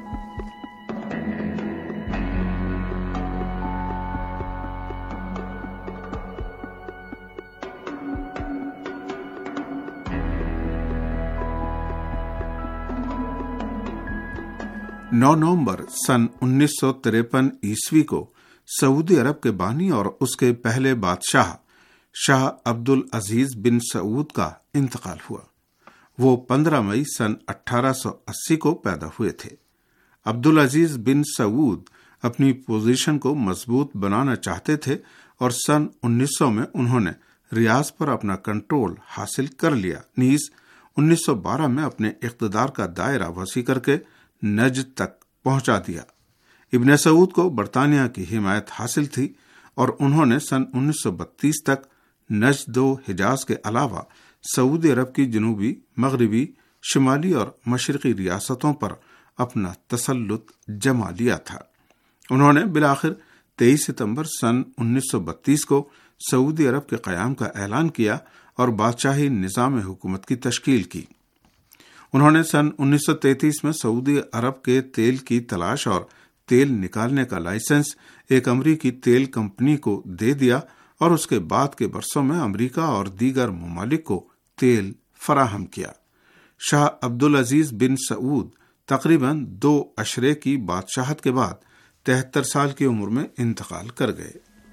Speaker 4: نومبر سن 1953 عیسوی کو سعودی عرب کے بانی اور اس کے پہلے بادشاہ شاہ عبد العزیز بن سعود کا انتقال ہوا۔ وہ 15 مئی سن 1880 کو پیدا ہوئے تھے۔ عبد العزیز بن سعود اپنی پوزیشن کو مضبوط بنانا چاہتے تھے اور سن 1900 میں انہوں نے ریاض پر اپنا کنٹرول حاصل کر لیا، نیز 1912 میں اپنے اقتدار کا دائرہ وسیع کر کے نجد تک پہنچا دیا۔ ابن سعود کو برطانیہ کی حمایت حاصل تھی اور انہوں نے سن 1932 تک نجد و حجاز کے علاوہ سعودی عرب کی جنوبی، مغربی، شمالی اور مشرقی ریاستوں پر اپنا تسلط جما لیا تھا۔ انہوں نے بالآخر 23 ستمبر سن 1932 کو سعودی عرب کے قیام کا اعلان کیا اور بادشاہی نظام حکومت کی تشکیل کی۔ انہوں نے سن 1933 میں سعودی عرب کے تیل کی تلاش اور تیل نکالنے کا لائسنس ایک امریکی تیل کمپنی کو دے دیا اور اس کے بعد کے برسوں میں امریکہ اور دیگر ممالک کو تیل فراہم کیا۔ شاہ عبدالعزیز بن سعود تقریباً 2 عشرے کی بادشاہت کے بعد 73 سال کی عمر میں انتقال کر گئے۔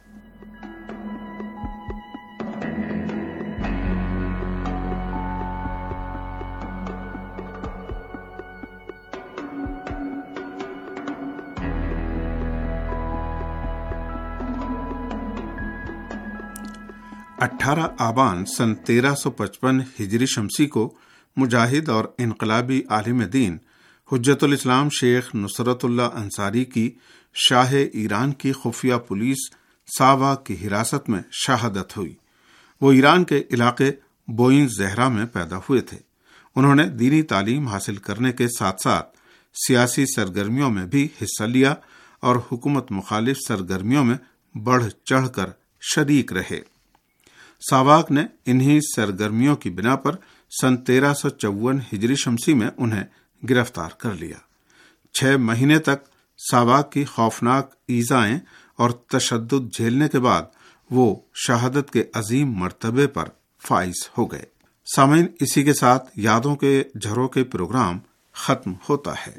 Speaker 4: آبان سن 1355 ہجری شمسی کو مجاہد اور انقلابی عالم دین حجت الاسلام شیخ نصرت اللہ انصاری کی شاہ ایران کی خفیہ پولیس ساوا کی حراست میں شہادت ہوئی۔ وہ ایران کے علاقے بوئن زہرا میں پیدا ہوئے تھے۔ انہوں نے دینی تعلیم حاصل کرنے کے ساتھ ساتھ سیاسی سرگرمیوں میں بھی حصہ لیا اور حکومت مخالف سرگرمیوں میں بڑھ چڑھ کر شریک رہے۔ ساواک نے انہی سرگرمیوں کی بنا پر سن 1354 ہجری شمسی میں انہیں گرفتار کر لیا۔ 6 مہینے تک ساواک کی خوفناک ایذائیں اور تشدد جھیلنے کے بعد وہ شہادت کے عظیم مرتبے پر فائز ہو گئے۔ سامعین، اسی کے ساتھ یادوں کے جھروکے پروگرام ختم ہوتا ہے۔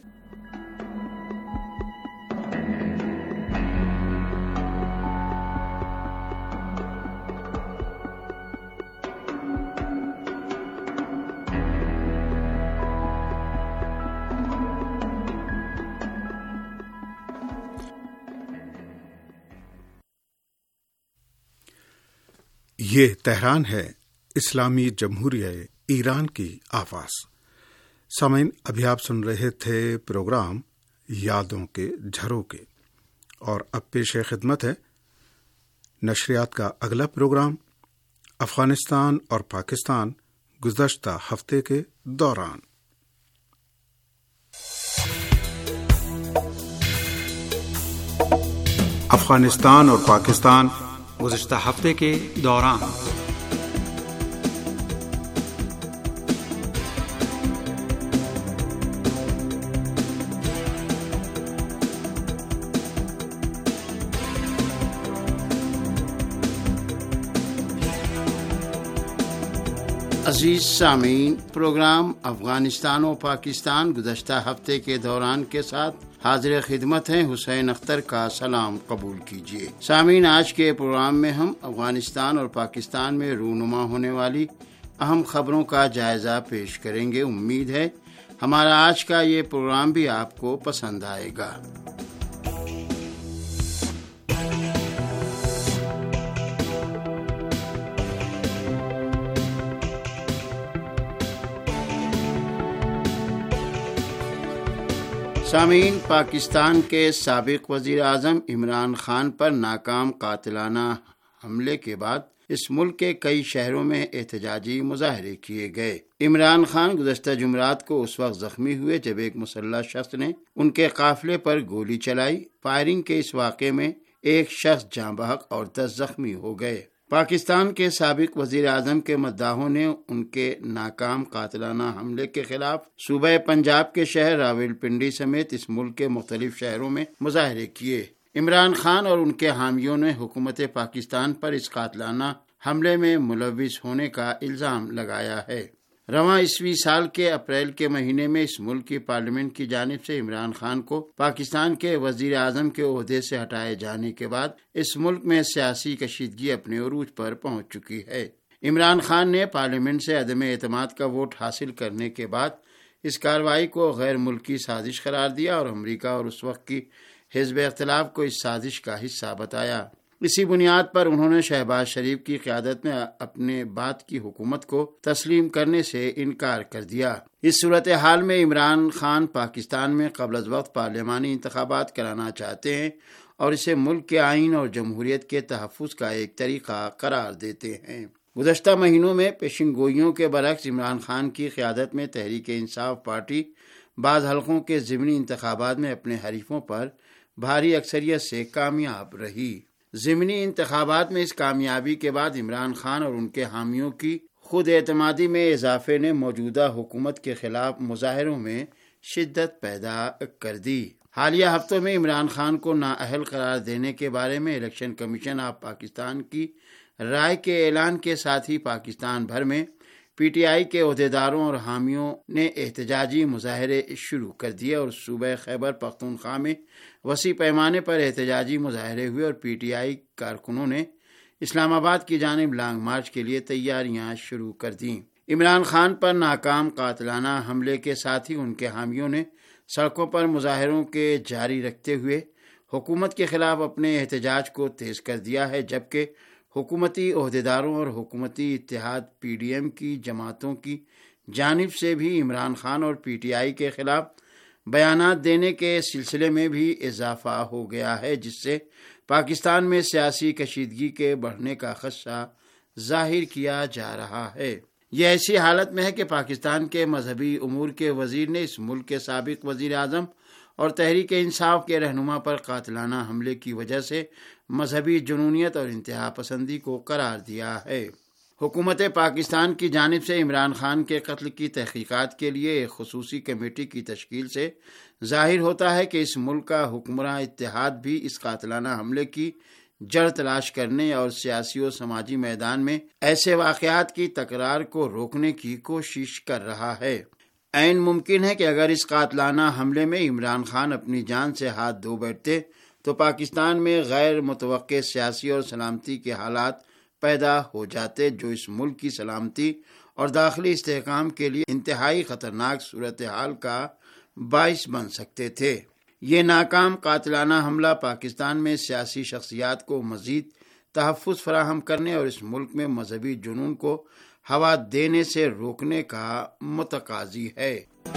Speaker 4: یہ تہران ہے، اسلامی جمہوریہ ایران کی آواز۔ سامعین، ابھی آپ سن رہے تھے پروگرام یادوں کے جھروکے، اور اب پیش خدمت ہے نشریات کا اگلا پروگرام افغانستان اور پاکستان گزشتہ ہفتے کے دوران۔ افغانستان اور پاکستان
Speaker 1: گزشتہ ہفتے کے دوران۔
Speaker 5: عزیز سامعین، پروگرام افغانستان و پاکستان گزشتہ ہفتے کے دوران کے ساتھ حاضر خدمت ہیں۔ حسین اختر کا سلام قبول کیجیے۔ سامعین، آج کے پروگرام میں ہم افغانستان اور پاکستان میں رونما ہونے والی اہم خبروں کا جائزہ پیش کریں گے۔ امید ہے ہمارا آج کا یہ پروگرام بھی آپ کو پسند آئے گا۔ سامعین، پاکستان کے سابق وزیر اعظم عمران خان پر ناکام قاتلانہ حملے کے بعد اس ملک کے کئی شہروں میں احتجاجی مظاہرے کیے گئے۔ عمران خان گزشتہ جمعرات کو اس وقت زخمی ہوئے جب ایک مسلح شخص نے ان کے قافلے پر گولی چلائی۔ فائرنگ کے اس واقعے میں ایک شخص جاں بحق اور 10 زخمی ہو گئے۔ پاکستان کے سابق وزیر اعظم کے مداحوں نے ان کے ناکام قاتلانہ حملے کے خلاف صوبہ پنجاب کے شہر راولپنڈی سمیت اس ملک کے مختلف شہروں میں مظاہرے کیے۔ عمران خان اور ان کے حامیوں نے حکومت پاکستان پر اس قاتلانہ حملے میں ملوث ہونے کا الزام لگایا ہے۔ رواں عیسوی سال کے اپریل کے مہینے میں اس ملک کی پارلیمنٹ کی جانب سے عمران خان کو پاکستان کے وزیر اعظم کے عہدے سے ہٹائے جانے کے بعد اس ملک میں سیاسی کشیدگی اپنے عروج پر پہنچ چکی ہے۔ عمران خان نے پارلیمنٹ سے عدم اعتماد کا ووٹ حاصل کرنے کے بعد اس کارروائی کو غیر ملکی سازش قرار دیا اور امریکہ اور اس وقت کی حزب اختلاف کو اس سازش کا حصہ بتایا۔ اسی بنیاد پر انہوں نے شہباز شریف کی قیادت میں اپنے بعد کی حکومت کو تسلیم کرنے سے انکار کر دیا۔ اس صورتحال میں عمران خان پاکستان میں قبل از وقت پارلیمانی انتخابات کرانا چاہتے ہیں اور اسے ملک کے آئین اور جمہوریت کے تحفظ کا ایک طریقہ قرار دیتے ہیں۔ گزشتہ مہینوں میں پیشن گوئیوں کے برعکس عمران خان کی قیادت میں تحریک انصاف پارٹی بعض حلقوں کے ضمنی انتخابات میں اپنے حریفوں پر بھاری اکثریت سے کامیاب رہی۔ ضمنی انتخابات میں اس کامیابی کے بعد عمران خان اور ان کے حامیوں کی خود اعتمادی میں اضافے نے موجودہ حکومت کے خلاف مظاہروں میں شدت پیدا کر دی۔ حالیہ ہفتوں میں عمران خان کو نااہل قرار دینے کے بارے میں الیکشن کمیشن آف پاکستان کی رائے کے اعلان کے ساتھ ہی پاکستان بھر میں پی ٹی آئی کے عہدیداروں اور حامیوں نے احتجاجی مظاہرے شروع کر دیے اور صوبہ خیبر پختونخوا میں وسیع پیمانے پر احتجاجی مظاہرے ہوئے اور پی ٹی آئی کارکنوں نے اسلام آباد کی جانب لانگ مارچ کے لیے تیاریاں شروع کر دیں۔ عمران خان پر ناکام قاتلانہ حملے کے ساتھ ہی ان کے حامیوں نے سڑکوں پر مظاہروں کے جاری رکھتے ہوئے حکومت کے خلاف اپنے احتجاج کو تیز کر دیا ہے، جبکہ حکومتی عہدیداروں اور حکومتی اتحاد پی ڈی ایم کی جماعتوں کی جانب سے بھی عمران خان اور پی ٹی آئی کے خلاف بیانات دینے کے سلسلے میں بھی اضافہ ہو گیا ہے، جس سے پاکستان میں سیاسی کشیدگی کے بڑھنے کا خدشہ ظاہر کیا جا رہا ہے۔ یہ ایسی حالت میں ہے کہ پاکستان کے مذہبی امور کے وزیر نے اس ملک کے سابق وزیر اعظم اور تحریک انصاف کے رہنما پر قاتلانہ حملے کی وجہ سے مذہبی جنونیت اور انتہا پسندی کو قرار دیا ہے۔ حکومت پاکستان کی جانب سے عمران خان کے قتل کی تحقیقات کے لیے ایک خصوصی کمیٹی کی تشکیل سے ظاہر ہوتا ہے کہ اس ملک کا حکمراں اتحاد بھی اس قاتلانہ حملے کی جڑ تلاش کرنے اور سیاسی و سماجی میدان میں ایسے واقعات کی تکرار کو روکنے کی کوشش کر رہا ہے۔ عین ممکن ہے کہ اگر اس قاتلانہ حملے میں عمران خان اپنی جان سے ہاتھ دھو بیٹھتے تو پاکستان میں غیر متوقع سیاسی اور سلامتی کے حالات پیدا ہو جاتے، جو اس ملک کی سلامتی اور داخلی استحکام کے لیے انتہائی خطرناک صورتحال کا باعث بن سکتے تھے۔ یہ ناکام قاتلانہ حملہ پاکستان میں سیاسی شخصیات کو مزید تحفظ فراہم کرنے اور اس ملک میں مذہبی جنون کو ہوا دینے سے روکنے کا متقاضی ہے۔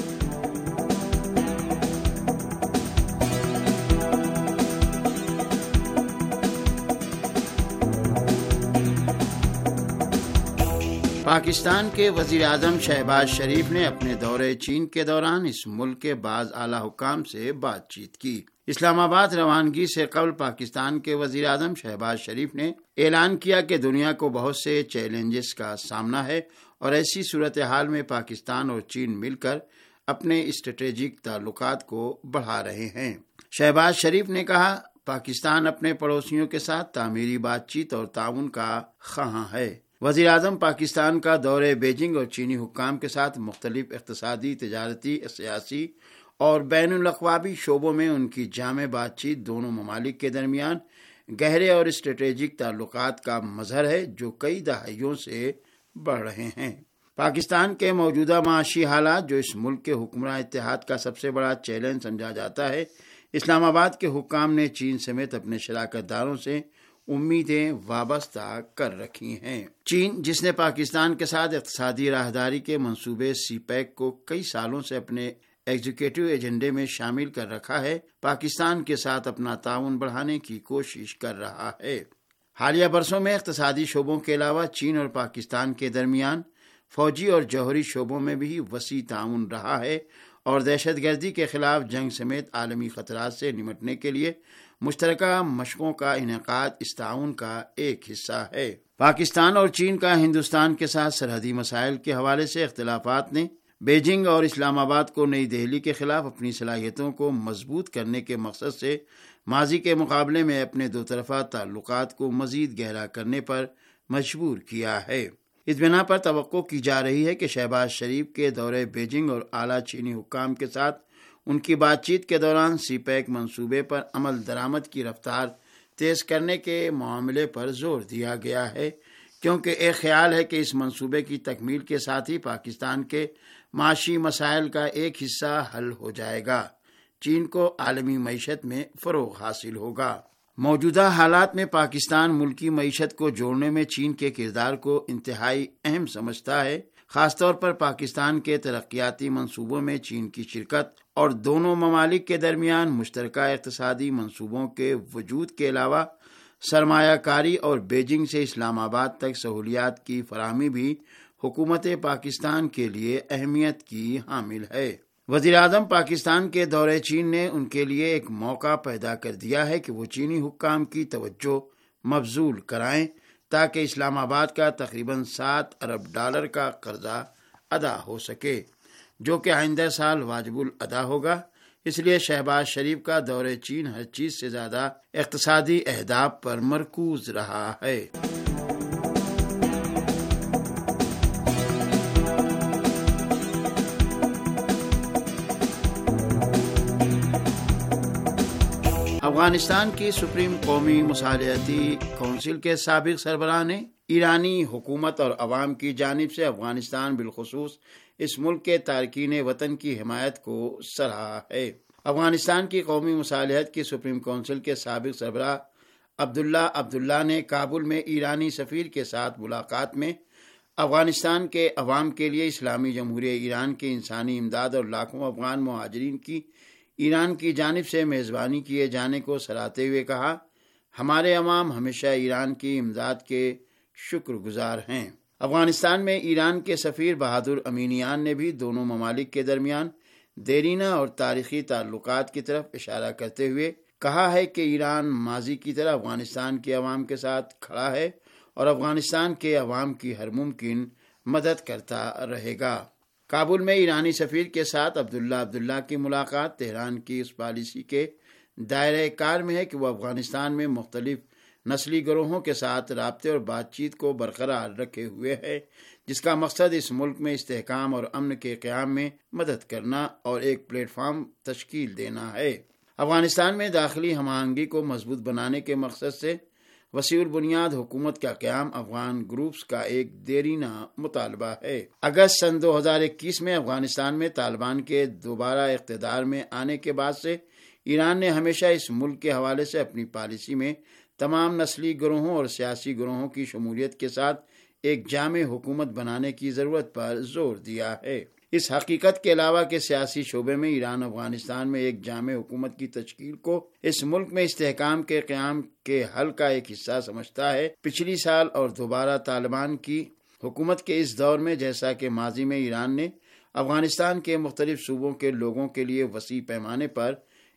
Speaker 5: پاکستان کے وزیر اعظم شہباز شریف نے اپنے دورے چین کے دوران اس ملک کے بعض اعلیٰ حکام سے بات چیت کی۔ اسلام آباد روانگی سے قبل پاکستان کے وزیر اعظم شہباز شریف نے اعلان کیا کہ دنیا کو بہت سے چیلنجز کا سامنا ہے اور ایسی صورتحال میں پاکستان اور چین مل کر اپنے اسٹریٹجک تعلقات کو بڑھا رہے ہیں۔ شہباز شریف نے کہا، پاکستان اپنے پڑوسیوں کے ساتھ تعمیری بات چیت اور تعاون کا خواہاں ہے۔ وزیر اعظم پاکستان کا دورے بیجنگ اور چینی حکام کے ساتھ مختلف اقتصادی، تجارتی، سیاسی اور بین الاقوامی شعبوں میں ان کی جامع بات چیت دونوں ممالک کے درمیان گہرے اور اسٹریٹجک تعلقات کا مظہر ہے، جو کئی دہائیوں سے بڑھ رہے ہیں۔ پاکستان کے موجودہ معاشی حالات، جو اس ملک کے حکمراں اتحاد کا سب سے بڑا چیلنج سمجھا جاتا ہے، اسلام آباد کے حکام نے چین سمیت اپنے شراکت داروں سے امیدیں وابستہ کر رکھی ہیں۔ چین، جس نے پاکستان کے ساتھ اقتصادی راہداری کے منصوبے سی پیک کو کئی سالوں سے اپنے ایگزیکٹو ایجنڈے میں شامل کر رکھا ہے، پاکستان کے ساتھ اپنا تعاون بڑھانے کی کوشش کر رہا ہے۔ حالیہ برسوں میں اقتصادی شعبوں کے علاوہ چین اور پاکستان کے درمیان فوجی اور جوہری شعبوں میں بھی وسیع تعاون رہا ہے اور دہشت گردی کے خلاف جنگ سمیت عالمی خطرات سے نمٹنے کے لیے مشترکہ مشقوں کا انعقاد اس تعاون کا ایک حصہ ہے۔ پاکستان اور چین کا ہندوستان کے ساتھ سرحدی مسائل کے حوالے سے اختلافات نے بیجنگ اور اسلام آباد کو نئی دہلی کے خلاف اپنی صلاحیتوں کو مضبوط کرنے کے مقصد سے ماضی کے مقابلے میں اپنے دو طرفہ تعلقات کو مزید گہرا کرنے پر مجبور کیا ہے۔ اس بنا پر توقع کی جا رہی ہے کہ شہباز شریف کے دورے بیجنگ اور اعلیٰ چینی حکام کے ساتھ ان کی بات چیت کے دوران سی پیک منصوبے پر عمل درآمد کی رفتار تیز کرنے کے معاملے پر زور دیا گیا ہے، کیونکہ ایک خیال ہے کہ اس منصوبے کی تکمیل کے ساتھ ہی پاکستان کے معاشی مسائل کا ایک حصہ حل ہو جائے گا، چین کو عالمی معیشت میں فروغ حاصل ہوگا۔ موجودہ حالات میں پاکستان ملکی معیشت کو جوڑنے میں چین کے کردار کو انتہائی اہم سمجھتا ہے، خاص طور پر پاکستان کے ترقیاتی منصوبوں میں چین کی شرکت اور دونوں ممالک کے درمیان مشترکہ اقتصادی منصوبوں کے وجود کے علاوہ سرمایہ کاری اور بیجنگ سے اسلام آباد تک سہولیات کی فراہمی بھی حکومت پاکستان کے لیے اہمیت کی حامل ہے۔ وزیر اعظم پاکستان کے دورے چین نے ان کے لیے ایک موقع پیدا کر دیا ہے کہ وہ چینی حکام کی توجہ مبذول کرائیں
Speaker 8: تاکہ اسلام آباد کا تقریباً $7 ارب کا قرضہ ادا ہو سکے، جو کہ آئندہ سال واجب الادا ہوگا۔ اس لیے شہباز شریف کا دورہ چین ہر چیز سے زیادہ اقتصادی اہداف پر مرکوز رہا ہے۔ افغانستان کی سپریم قومی مصالحتی کونسل کے سابق سربراہ نے ایرانی حکومت اور عوام کی جانب سے افغانستان بالخصوص اس ملک کے تارکین وطن کی حمایت کو سراہا ہے۔ افغانستان کی قومی مصالحت کی سپریم کونسل کے سابق سربراہ عبداللہ نے کابل میں ایرانی سفیر کے ساتھ ملاقات میں افغانستان کے عوام کے لیے اسلامی جمہوریہ ایران کی انسانی امداد اور لاکھوں افغان مہاجرین کی ایران کی جانب سے میزبانی کیے جانے کو سراہتے ہوئے کہا، ہمارے عوام ہمیشہ ایران کی امداد کے شکر گزار ہیں۔ افغانستان میں ایران کے سفیر بہادر امینیان نے بھی دونوں ممالک کے درمیان دیرینہ اور تاریخی تعلقات کی طرف اشارہ کرتے ہوئے کہا ہے کہ ایران ماضی کی طرح افغانستان کے عوام کے ساتھ کھڑا ہے اور افغانستان کے عوام کی ہر ممکن مدد کرتا رہے گا۔ کابل میں ایرانی سفیر کے ساتھ عبداللہ کی ملاقات تہران کی اس پالیسی کے دائرہ کار میں ہے کہ وہ افغانستان میں مختلف نسلی گروہوں کے ساتھ رابطے اور بات چیت کو برقرار رکھے ہوئے ہے، جس کا مقصد اس ملک میں استحکام اور امن کے قیام میں مدد کرنا اور ایک پلیٹ فارم تشکیل دینا ہے۔ افغانستان میں داخلی ہم آہنگی کو مضبوط بنانے کے مقصد سے وسیع البنیاد حکومت کا قیام افغان گروپس کا ایک دیرینہ مطالبہ ہے۔ اگست سن 2021 میں افغانستان میں طالبان کے دوبارہ اقتدار میں آنے کے بعد سے ایران نے ہمیشہ اس ملک کے حوالے سے اپنی پالیسی میں تمام نسلی گروہوں اور سیاسی گروہوں کی شمولیت کے ساتھ ایک جامع حکومت بنانے کی ضرورت پر زور دیا ہے۔ اس حقیقت کے علاوہ کہ سیاسی شعبے میں ایران افغانستان میں ایک جامع حکومت کی تشکیل کو اس ملک میں استحکام کے قیام کے حل کا ایک حصہ سمجھتا ہے، پچھلی سال اور دوبارہ طالبان کی حکومت کے اس دور میں جیسا کہ ماضی میں ایران نے افغانستان کے مختلف صوبوں کے لوگوں کے لیے وسیع پیمانے پر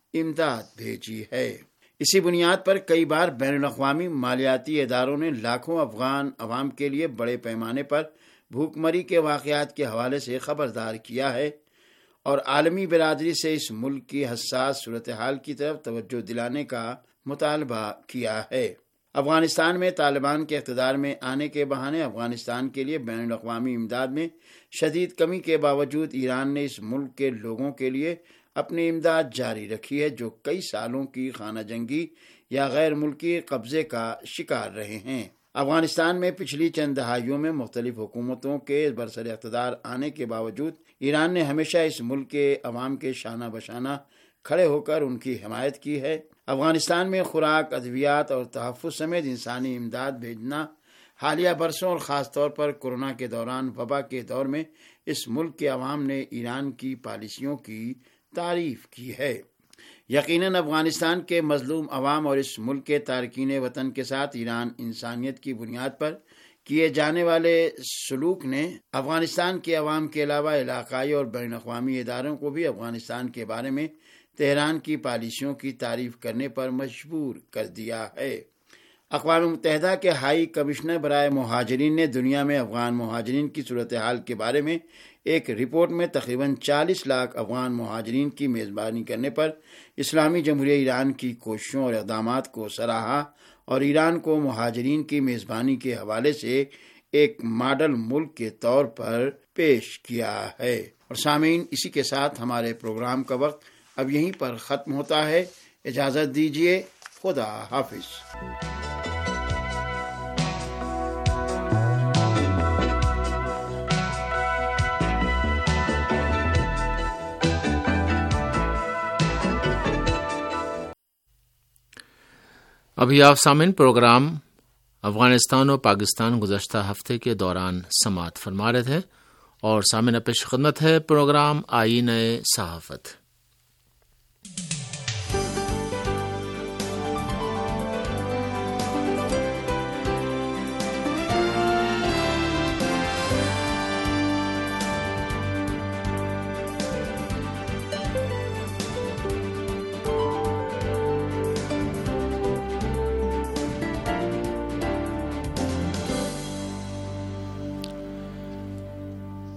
Speaker 8: امداد بھیجی ہے۔ اسی بنیاد پر کئی بار بین الاقوامی مالیاتی اداروں نے لاکھوں افغان عوام کے لیے بڑے پیمانے پر بھوک مری کے واقعات کے حوالے سے خبردار کیا ہے اور عالمی برادری سے اس ملک کی حساس صورتحال کی طرف توجہ دلانے کا مطالبہ کیا ہے۔ افغانستان میں طالبان کے اقتدار میں آنے کے بہانے افغانستان کے لیے بین الاقوامی امداد میں شدید کمی کے باوجود ایران نے اس ملک کے لوگوں کے لیے اپنی امداد جاری رکھی ہے، جو کئی سالوں کی خانہ جنگی یا غیر ملکی قبضے کا شکار رہے ہیں۔ افغانستان میں پچھلی چند دہائیوں میں مختلف حکومتوں کے برسر اقتدار آنے کے باوجود ایران نے ہمیشہ اس ملک کے عوام کے شانہ بشانہ کھڑے ہو کر ان کی حمایت کی ہے۔ افغانستان میں خوراک، ادویات اور تحفظ سمیت انسانی امداد بھیجنا حالیہ برسوں اور خاص طور پر کورونا کے دوران وبا کے دور میں اس ملک کے عوام نے ایران کی پالیسیوں کی تعریف کی ہے۔ یقیناً افغانستان کے مظلوم عوام اور اس ملک کے تارکین وطن کے ساتھ ایران انسانیت کی بنیاد پر کیے جانے والے سلوک نے افغانستان کے عوام کے علاوہ علاقائی اور بین الاقوامی اداروں کو بھی افغانستان کے بارے میں تہران کی پالیسیوں کی تعریف کرنے پر مجبور کر دیا ہے۔ اقوام متحدہ کے ہائی کمشنر برائے مہاجرین نے دنیا میں افغان مہاجرین کی صورتحال کے بارے میں ایک رپورٹ میں تقریباً 40 لاکھ افغان مہاجرین کی میزبانی کرنے پر اسلامی جمہوریہ ایران کی کوششوں اور اقدامات کو سراہا اور ایران کو مہاجرین کی میزبانی کے حوالے سے ایک ماڈل ملک کے طور پر پیش کیا ہے۔ اور سامعین، اسی کے ساتھ ہمارے پروگرام کا وقت اب یہیں پر ختم ہوتا ہے۔ اجازت دیجیے، خدا حافظ۔
Speaker 5: ابھی آپ سامعین پروگرام افغانستان اور پاکستان گزشتہ ہفتے کے دوران سماعت فرما رہے تھے، اور سامعین پیش خدمت ہے پروگرام آئین صحافت۔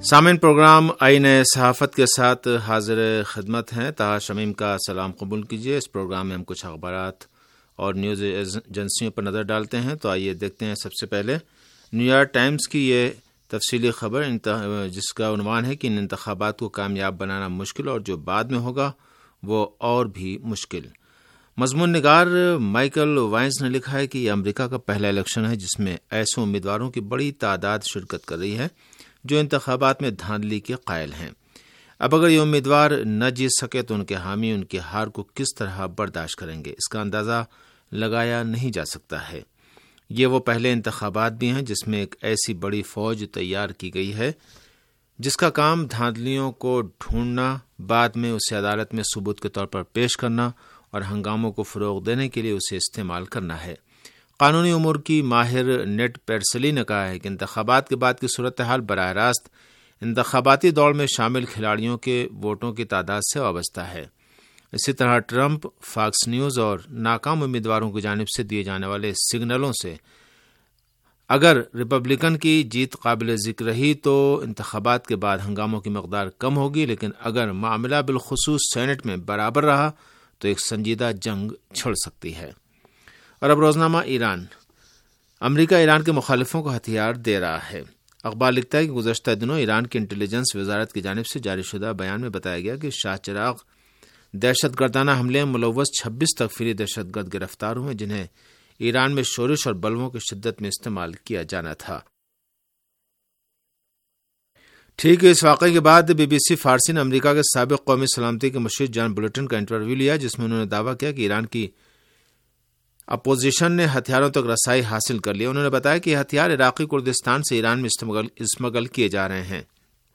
Speaker 5: سامعین، پروگرام آئین صحافت کے ساتھ حاضر خدمت ہیں. طاہر شمیم کا سلام قبول کیجیے. اس پروگرام میں ہم کچھ اخبارات اور نیوز ایجنسیوں پر نظر ڈالتے ہیں. تو آئیے دیکھتے ہیں. سب سے پہلے نیو یارک ٹائمز کی یہ تفصیلی خبر جس کا عنوان ہے کہ ان انتخابات کو کامیاب بنانا مشکل اور جو بعد میں ہوگا وہ اور بھی مشکل. مضمون نگار مائیکل وائنز نے لکھا ہے کہ یہ امریکہ کا پہلا الیکشن ہے جس میں ایسے امیدواروں کی بڑی تعداد شرکت کر رہی ہے جو انتخابات میں دھاندلی کے قائل ہیں. اب اگر یہ امیدوار نہ جیت سکے تو ان کے حامی ان کی ہار کو کس طرح برداشت کریں گے، اس کا اندازہ لگایا نہیں جا سکتا ہے. یہ وہ پہلے انتخابات بھی ہیں جس میں ایک ایسی بڑی فوج تیار کی گئی ہے جس کا کام دھاندلیوں کو ڈھونڈنا، بعد میں اسے عدالت میں ثبوت کے طور پر پیش کرنا اور ہنگاموں کو فروغ دینے کے لیے اسے استعمال کرنا ہے. قانونی امور کی ماہر نیٹ پیرسلی نے کہا ہے کہ انتخابات کے بعد کی صورتحال براہ راست انتخاباتی دوڑ میں شامل کھلاڑیوں کے ووٹوں کی تعداد سے وابستہ ہے. اسی طرح ٹرمپ، فاکس نیوز اور ناکام امیدواروں کی جانب سے دیے جانے والے سگنلوں سے اگر ریپبلکن کی جیت قابل ذکر رہی تو انتخابات کے بعد ہنگاموں کی مقدار کم ہوگی، لیکن اگر معاملہ بالخصوص سینٹ میں برابر رہا تو ایک سنجیدہ جنگ چھڑ سکتی ہے. اور اب روزنامہ ایران. امریکہ ایران کے مخالفوں کو ہتھیار دے رہا ہے. اخبار لکھتا ہے کہ گزشتہ دنوں ایران کی انٹیلیجنس وزارت کی جانب سے جاری شدہ بیان میں بتایا گیا کہ شاہ چراغ دہشت گردانہ حملے میں ملوث 26 تکفیری دہشت گرد گرفتار ہوئے جنہیں ایران میں شورش اور بلبوں کی شدت میں استعمال کیا جانا تھا. ٹھیک اس واقعے کے بعد بی بی سی فارسی نے امریکہ کے سابق قومی سلامتی کے مشیر جان بولٹن کا انٹرویو لیا جس میں انہوں نے دعویٰ کیا کہ ایران کی اپوزیشن نے ہتھیاروں تک رسائی حاصل کر لی. انہوں نے بتایا کہ یہ ہتھیار عراقی کردستان سے ایران میں اسمگل کیے جا رہے ہیں.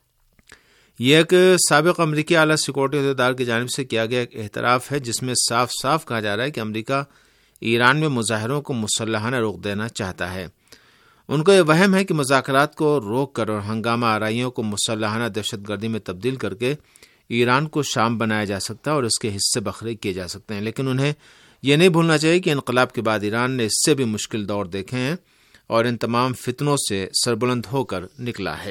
Speaker 5: یہ ایک سابق امریکی اعلیٰ سیکورٹی عہدیدار کی جانب سے کیا گیا ایک اعتراف ہے جس میں صاف صاف کہا جا رہا ہے کہ امریکہ ایران میں مظاہروں کو مسلحانہ رخ دینا چاہتا ہے. ان کو یہ وہم ہے کہ مذاکرات کو روک کر اور ہنگامہ آرائیوں کو مسلحانہ دہشت گردی میں تبدیل کر کے ایران کو شام بنایا جا سکتا ہے اور اس کے حصے بکھرے کیے جا سکتے ہیں. لیکن انہیں یہ نہیں بھولنا چاہیے کہ انقلاب کے بعد ایران نے اس سے بھی مشکل دور دیکھے ہیں اور ان تمام فتنوں سے سربلند ہو کر نکلا ہے.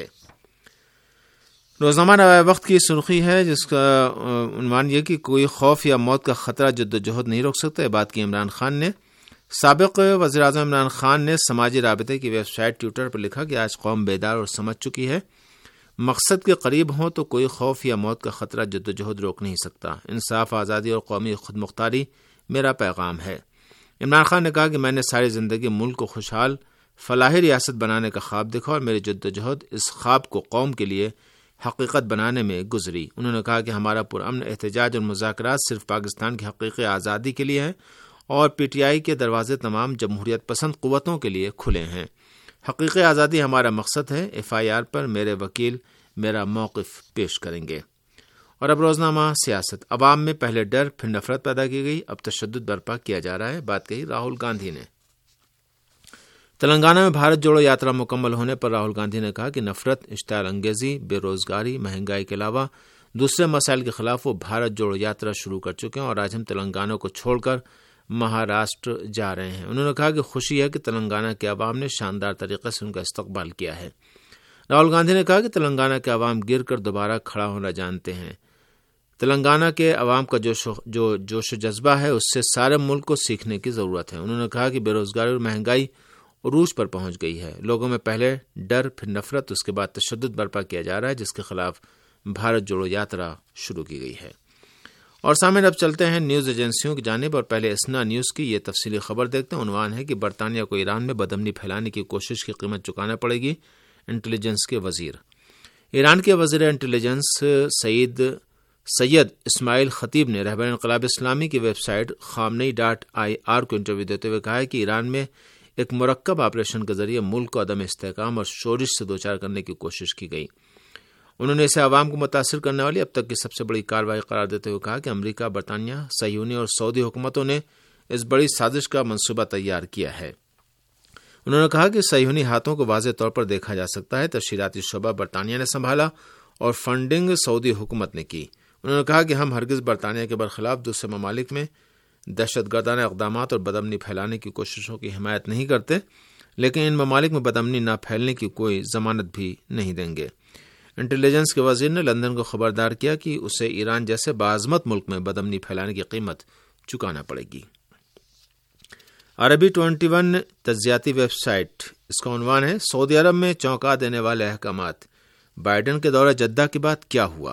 Speaker 5: روزنامہ نوائے وقت کی سرخی ہے جس کا عنوان یہ کہ کوئی خوف یا موت کا خطرہ جدوجہد نہیں روک سکتا. یہ بات کی عمران خان نے. سابق وزیراعظم عمران خان نے سماجی رابطے کی ویب سائٹ ٹویٹر پر لکھا کہ آج قوم بیدار اور سمجھ چکی ہے مقصد کے قریب ہوں تو کوئی خوف یا موت کا خطرہ جدوجہد روک نہیں سکتا. انصاف، آزادی اور قومی خود مختاری میرا پیغام ہے. عمران خان نے کہا کہ میں نے ساری زندگی ملک کو خوشحال فلاحی ریاست بنانے کا خواب دیکھا اور میری جدوجہد اس خواب کو قوم کے لیے حقیقت بنانے میں گزری. انہوں نے کہا کہ ہمارا پرامن احتجاج اور مذاکرات صرف پاکستان کی حقیقی آزادی کے لیے ہے اور پی ٹی آئی کے دروازے تمام جمہوریت پسند قوتوں کے لیے کھلے ہیں. حقیقی آزادی ہمارا مقصد ہے. ایف آئی آر پر میرے وکیل میرا موقف پیش کریں گے. اور اب روزنامہ سیاست. عوام میں پہلے ڈر پھر نفرت پیدا کی گئی، اب تشدد برپا کیا جا رہا ہے. بات کہی راہل گاندھی نے. تلنگانہ میں بھارت جوڑو یاترا مکمل ہونے پر راہل گاندھی نے کہا کہ نفرت، اشتعال انگیزی، بے روزگاری، مہنگائی کے علاوہ دوسرے مسائل کے خلاف وہ بھارت جوڑو یاترا شروع کر چکے ہیں اور آج ہم تلنگانہ کو چھوڑ کر مہاراشٹر جا رہے ہیں. انہوں نے کہا کہ خوشی ہے کہ تلنگانہ کے عوام نے شاندار طریقے سے ان کا استقبال کیا ہے. راہل گاندھی نے کہا کہ تلنگانہ کے عوام گر کر دوبارہ کھڑا ہونا جانتے ہیں. تلنگانہ کے عوام کا جو جوش و جذبہ ہے اس سے سارے ملک کو سیکھنے کی ضرورت ہے. انہوں نے کہا کہ بے روزگاری اور مہنگائی عروج پر پہنچ گئی ہے. لوگوں میں پہلے ڈر پھر نفرت اس کے بعد تشدد برپا کیا جا رہا ہے جس کے خلاف بھارت جوڑو یاترا شروع کی گئی ہے. اور سامنے اب چلتے ہیں نیوز ایجنسیوں کی جانب اور پہلے اسنا نیوز کی یہ تفصیلی خبر دیکھتے ہیں. عنوان ہے کہ برطانیہ کو ایران میں بدامنی پھیلانے کی کوشش کی قیمت چکانا پڑے گی. انٹیلیجنس کے وزیر. ایران کے وزیر انٹیلیجنس سید اسماعیل خطیب نے رہبر انقلاب اسلامی کی ویب سائٹ خامنئی.ir کو انٹرویو دیتے ہوئے کہا ہے کہ ایران میں ایک مرکب آپریشن کے ذریعے ملک کو عدم استحکام اور شورش سے دوچار کرنے کی کوشش کی گئی. انہوں نے اسے عوام کو متاثر کرنے والی اب تک کی سب سے بڑی کارروائی قرار دیتے ہوئے کہا کہ امریکہ، برطانیہ، صہیونی اور سعودی حکومتوں نے اس بڑی سازش کا منصوبہ تیار کیا ہے. انہوں نے کہا کہ صہیونی ہاتھوں کو واضح طور پر دیکھا جا سکتا ہے. تشہیراتی شعبہ برطانیہ نے سنبھالا اور فنڈنگ سعودی حکومت نے کی. انہوں نے کہا کہ ہم ہرگز برطانیہ کے برخلاف دوسرے ممالک میں دہشت گردانہ اقدامات اور بدامنی پھیلانے کی کوششوں کی حمایت نہیں کرتے، لیکن ان ممالک میں بدامنی نہ پھیلنے کی کوئی ضمانت بھی نہیں دیں گے. انٹیلیجنس کے وزیر نے لندن کو خبردار کیا کہ اسے ایران جیسے باعظمت ملک میں بدامنی پھیلانے کی قیمت چکانا پڑے گی۔ عربی 21 تجزیاتی ویب سائٹ، اس کا عنوان ہے سعودی عرب میں چونکا دینے والے احکامات، بائیڈن کے دورہ جدہ کے بعد کیا ہوا۔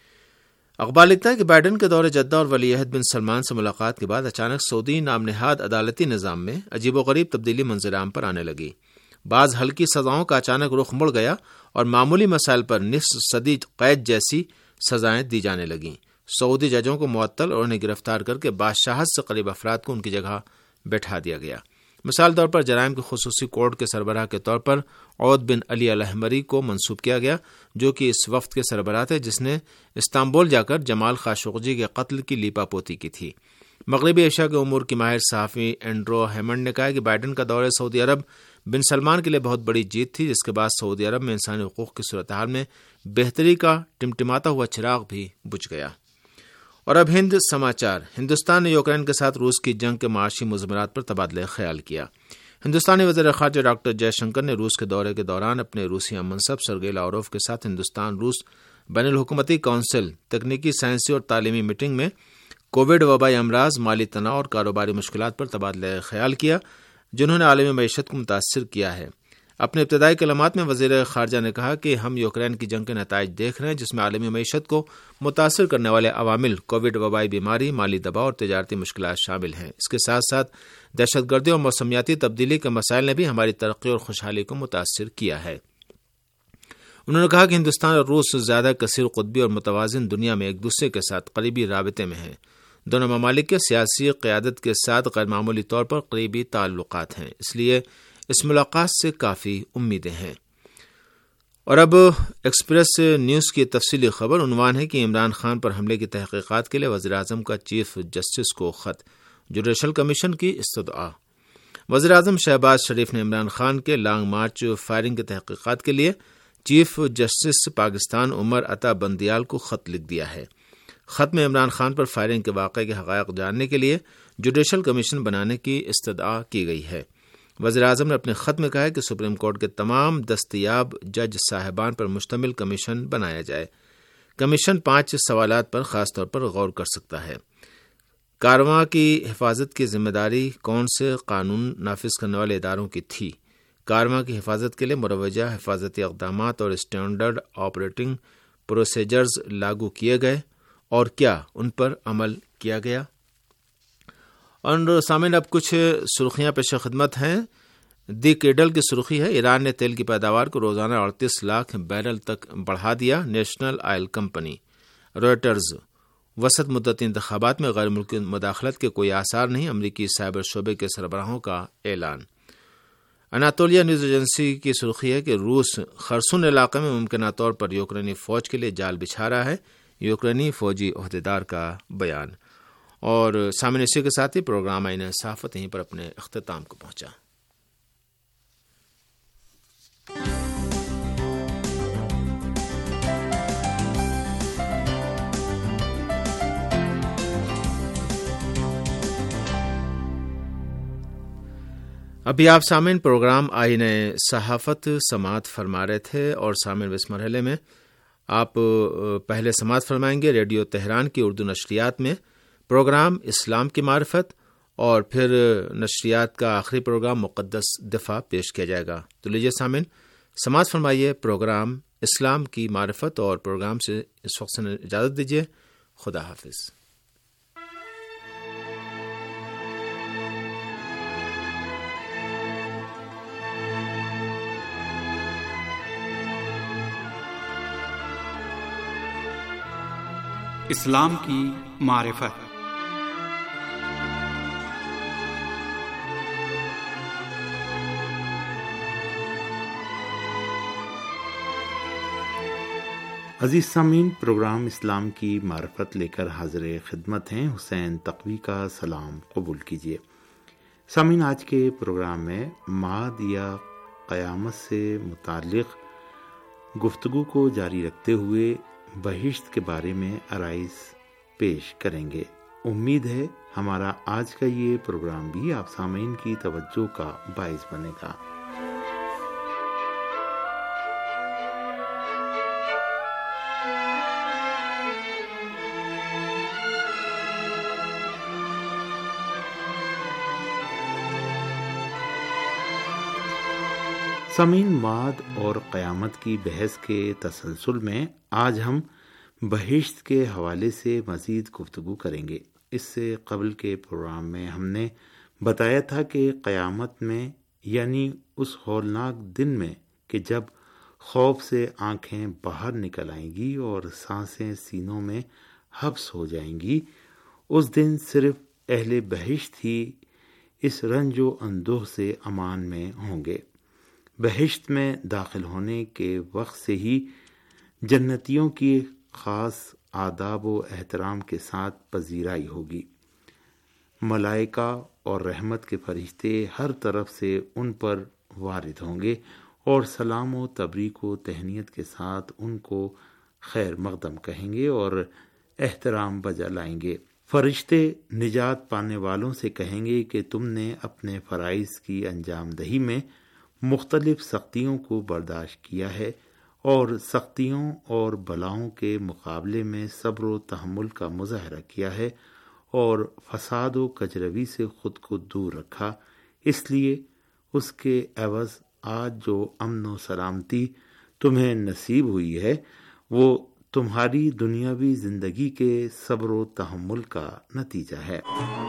Speaker 5: اخبار لکھتا ہے کہ بائیڈن کے دورہ جدہ اور ولی عہد بن سلمان سے ملاقات کے بعد اچانک سعودی نام نہاد عدالتی نظام میں عجیب و غریب تبدیلی منظر عام پر آنے لگی۔ بعض ہلکی سزاؤں کا اچانک رخ مڑ گیا اور معمولی مسائل پر نصف صدی قید جیسی سزائیں دی جانے لگیں۔ سعودی ججوں کو معطل اور انہیں گرفتار کر کے بادشاہت سے قریب افراد کو ان کی جگہ بیٹھا دیا گیا۔ مثال طور پر جرائم کے خصوصی کورٹ کے سربراہ کے طور پر عود بن علی الحمری کو منصوب کیا گیا، جو کہ اس وفد کے سربراہ تھے جس نے استنبول جا کر جمال خاشقجی کے قتل کی لیپا پوتی کی تھی۔ مغربی ایشیا کے امور کی ماہر صحافی اینڈرو ہیمنڈ نے کہا کہ بائیڈن کا دورہ سعودی عرب بن سلمان کے لیے بہت بڑی جیت تھی، جس کے بعد سعودی عرب میں انسانی حقوق کی صورتحال میں بہتری کا ٹمٹماتا ہوا چراغ بھی بجھ گیا۔ اور اب ہند سماچار۔ ہندوستان نے یوکرین کے ساتھ روس کی جنگ کے معاشی مضمرات پر تبادلہ خیال کیا۔ ہندوستانی وزیر خارجہ ڈاکٹر جے شنکر نے روس کے دورے کے دوران اپنے روسی ہم منصب سرگئی لاوروف کے ساتھ ہندوستان روس بین الحکومتی کونسل تکنیکی، سائنسی اور تعلیمی میٹنگ میں کووڈ وبائی امراض، مالی تناؤ اور کاروباری مشکلات پر تبادلہ خیال کیا، جنہوں نے عالمی معیشت کو متاثر کیا ہے۔ اپنے ابتدائی کلمات میں وزیر خارجہ نے کہا کہ ہم یوکرین کی جنگ کے نتائج دیکھ رہے ہیں، جس میں عالمی معیشت کو متاثر کرنے والے عوامل کووڈ وبائی بیماری، مالی دباؤ اور تجارتی مشکلات شامل ہیں۔ اس کے ساتھ ساتھ دہشت گردی اور موسمیاتی تبدیلی کے مسائل نے بھی ہماری ترقی اور خوشحالی کو متاثر کیا ہے۔ انہوں نے کہا کہ ہندوستان اور روس زیادہ کثیر قطبی اور متوازن دنیا میں ایک دوسرے کے ساتھ قریبی رابطے میں ہیں۔ دونوں ممالک کے سیاسی قیادت کے ساتھ غیر معمولی طور پر قریبی تعلقات ہیں، اس لیے اس ملاقات سے کافی امیدیں ہیں۔ اور اب ایکسپریس نیوز کی تفصیلی خبر، عنوان ہے کہ عمران خان پر حملے کی تحقیقات کے لیے وزیراعظم کا چیف جسٹس کو خط، جوڈیشل کمیشن کی استدعا۔ وزیراعظم شہباز شریف نے عمران خان کے لانگ مارچ فائرنگ کی تحقیقات کے لیے چیف جسٹس پاکستان عمر عطا بندیال کو خط لکھ دیا ہے۔ خط میں عمران خان پر فائرنگ کے واقعے کے حقائق جاننے کے لیے جوڈیشل کمیشن بنانے کی استدعا کی گئی ہے۔ وزیراعظم نے اپنے خط میں کہا ہے کہ سپریم کورٹ کے تمام دستیاب جج صاحبان پر مشتمل کمیشن بنایا جائے۔ کمیشن 5 سوالات پر خاص طور پر غور کر سکتا ہے۔ کاررواں کی حفاظت کی ذمہ داری کون سے قانون نافذ کرنے والے اداروں کی تھی؟ کاررواں کی حفاظت کے لیے مروجہ حفاظتی اقدامات اور اسٹینڈرڈ آپریٹنگ پروسیجرز لاگو کیے گئے اور کیا ان پر عمل کیا گیا؟ اور سامعین، اب کچھ سرخیاں پیش خدمت ہیں۔ دی کیڈل کی سرخی ہے، ایران نے تیل کی پیداوار کو روزانہ 38 لاکھ بیرل تک بڑھا دیا، نیشنل آئل کمپنی۔ رویٹرز، وسط مدتی انتخابات میں غیر ملکی مداخلت کے کوئی آثار نہیں، امریکی سائبر شعبے کے سربراہوں کا اعلان۔ اناتولیا نیوز ایجنسی کی سرخی ہے کہ روس خرسون علاقے میں ممکنہ طور پر یوکرینی فوج کے لیے جال بچھا رہا ہے، یوکرینی فوجی عہدیدار کا بیان۔ اور سامنے اسی کے ساتھ ہی پروگرام آئین صحافت یہیں پر اپنے اختتام کو پہنچا۔ ابھی آپ سامعین پروگرام آئین صحافت سماعت فرما رہے تھے، اور سامعین اس مرحلے میں آپ پہلے سماعت فرمائیں گے ریڈیو تہران کی اردو نشریات میں پروگرام اسلام کی معرفت، اور پھر نشریات کا آخری پروگرام مقدس دفاع پیش کیا جائے گا۔ تو لیجیے سامعین سماعت فرمائیے پروگرام اسلام کی معرفت، اور پروگرام سے اس وقت سے اجازت دیجیے۔ خدا حافظ۔
Speaker 1: اسلام کی معرفت۔
Speaker 5: عزیز سامعین، پروگرام اسلام کی معرفت لے کر حاضر خدمت ہیں۔ حسین تقوی کا سلام قبول کیجیے۔ سامعین، آج کے پروگرام میں معاد یا قیامت سے متعلق گفتگو کو جاری رکھتے ہوئے بہشت کے بارے میں آرائز پیش کریں گے۔ امید ہے ہمارا آج کا یہ پروگرام بھی آپ سامعین کی توجہ کا باعث بنے گا۔ سامعین، وعد اور قیامت کی بحث کے تسلسل میں آج ہم بہشت کے حوالے سے مزید گفتگو کریں گے۔ اس سے قبل کے پروگرام میں ہم نے بتایا تھا کہ قیامت میں، یعنی اس ہولناک دن میں کہ جب خوف سے آنکھیں باہر نکل آئیں گی اور سانسیں سینوں میں حبس ہو جائیں گی، اس دن صرف اہل بہشت ہی اس رنج و اندوہ سے امان میں ہوں گے۔ بہشت میں داخل ہونے کے وقت سے ہی جنتیوں کی خاص آداب و احترام کے ساتھ پذیرائی ہوگی۔ ملائکہ اور رحمت کے فرشتے ہر طرف سے ان پر وارد ہوں گے اور سلام و تبریک و تہنیت کے ساتھ ان کو خیر مقدم کہیں گے اور احترام بجا لائیں گے۔ فرشتے نجات پانے والوں سے کہیں گے کہ تم نے اپنے فرائض کی انجام دہی میں مختلف سختیوں کو برداشت کیا ہے اور سختیوں اور بلاؤں کے مقابلے میں صبر و تحمل کا مظاہرہ کیا ہے اور فساد و کجروی سے خود کو دور رکھا، اس لیے اس کے عوض آج جو امن و سلامتی تمہیں نصیب ہوئی ہے وہ تمہاری دنیاوی زندگی کے صبر و تحمل کا نتیجہ ہے۔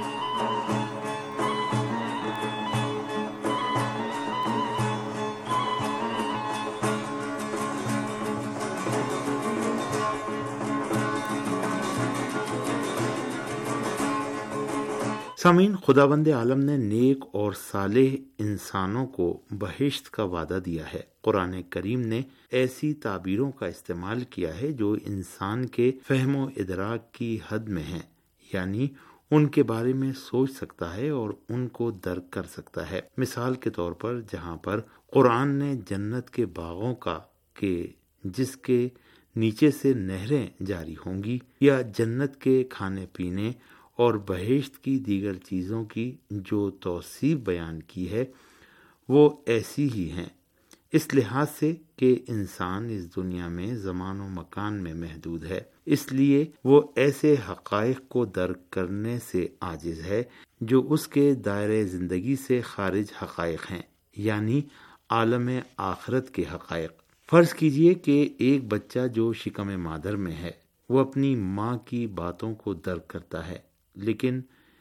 Speaker 5: سامعین، خداوند عالم نے نیک اور صالح انسانوں کو بہشت کا وعدہ دیا ہے۔ قرآن کریم نے ایسی تعبیروں کا استعمال کیا ہے جو انسان کے فہم و ادراک کی حد میں ہیں، یعنی ان کے بارے میں سوچ سکتا ہے اور ان کو درک کر سکتا ہے۔ مثال کے طور پر جہاں پر قرآن نے جنت کے باغوں کا کہ جس کے نیچے سے نہریں جاری ہوں گی، یا جنت کے کھانے پینے اور بہشت کی دیگر چیزوں کی جو توصیف بیان کی ہے وہ ایسی ہی ہیں، اس لحاظ سے کہ انسان اس دنیا میں زمان و مکان میں محدود ہے، اس لیے وہ ایسے حقائق کو درک کرنے سے عاجز ہے جو اس کے دائرۂ زندگی سے خارج حقائق ہیں، یعنی عالم آخرت کے حقائق۔ فرض کیجئے کہ ایک بچہ جو شکم مادر میں ہے وہ اپنی ماں کی باتوں کو درک کرتا ہے، لیکن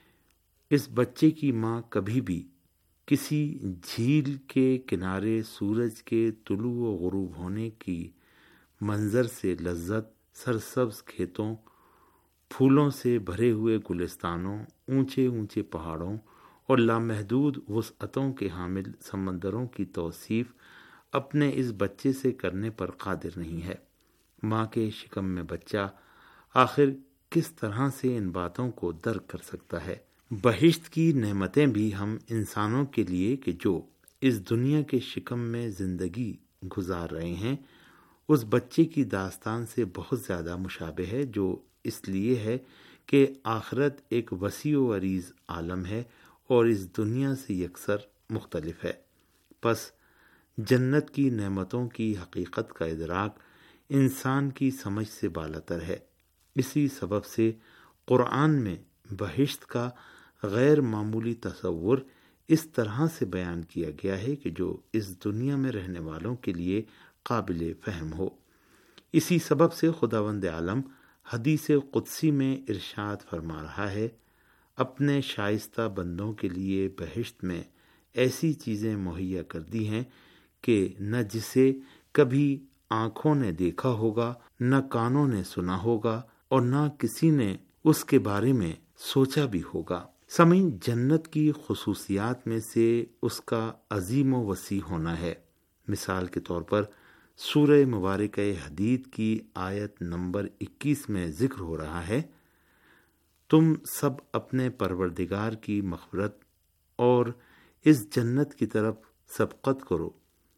Speaker 5: اس بچے کی ماں کبھی بھی کسی جھیل کے کنارے سورج کے طلوع و غروب ہونے کی منظر سے لذت، سرسبز کھیتوں، پھولوں سے بھرے ہوئے گلستانوں، اونچے اونچے پہاڑوں اور لامحدود وسعتوں کے حامل سمندروں کی توصیف اپنے اس بچے سے کرنے پر قادر نہیں ہے۔ ماں کے شکم میں بچہ آخر کس طرح سے ان باتوں کو درک کر سکتا ہے؟ بہشت کی نعمتیں بھی ہم انسانوں کے لیے کہ جو اس دنیا کے شکم میں زندگی گزار رہے ہیں، اس بچے کی داستان سے بہت زیادہ مشابہ ہے، جو اس لیے ہے کہ آخرت ایک وسیع و عریض عالم ہے اور اس دنیا سے یکسر مختلف ہے۔ پس جنت کی نعمتوں کی حقیقت کا ادراک انسان کی سمجھ سے بالاتر ہے۔ اسی سبب سے قرآن میں بہشت کا غیر معمولی تصور اس طرح سے بیان کیا گیا ہے کہ جو اس دنیا میں رہنے والوں کے لیے قابل فہم ہو۔ اسی سبب سے خداوند عالم حدیث قدسی میں ارشاد فرما رہا ہے، اپنے شائستہ بندوں کے لیے بہشت میں ایسی چیزیں مہیا کر دی ہیں کہ نہ جسے کبھی آنکھوں نے دیکھا ہوگا، نہ کانوں نے سنا ہوگا اور نہ کسی نے اس کے بارے میں سوچا بھی ہوگا۔ سامعین، جنت کی خصوصیات میں سے اس کا عظیم و وسیع ہونا ہے۔ مثال کے طور پر سورہ مبارکہ حدید کی آیت نمبر 21 میں ذکر ہو رہا ہے، تم سب اپنے پروردگار کی مغفرت اور اس جنت کی طرف سبقت کرو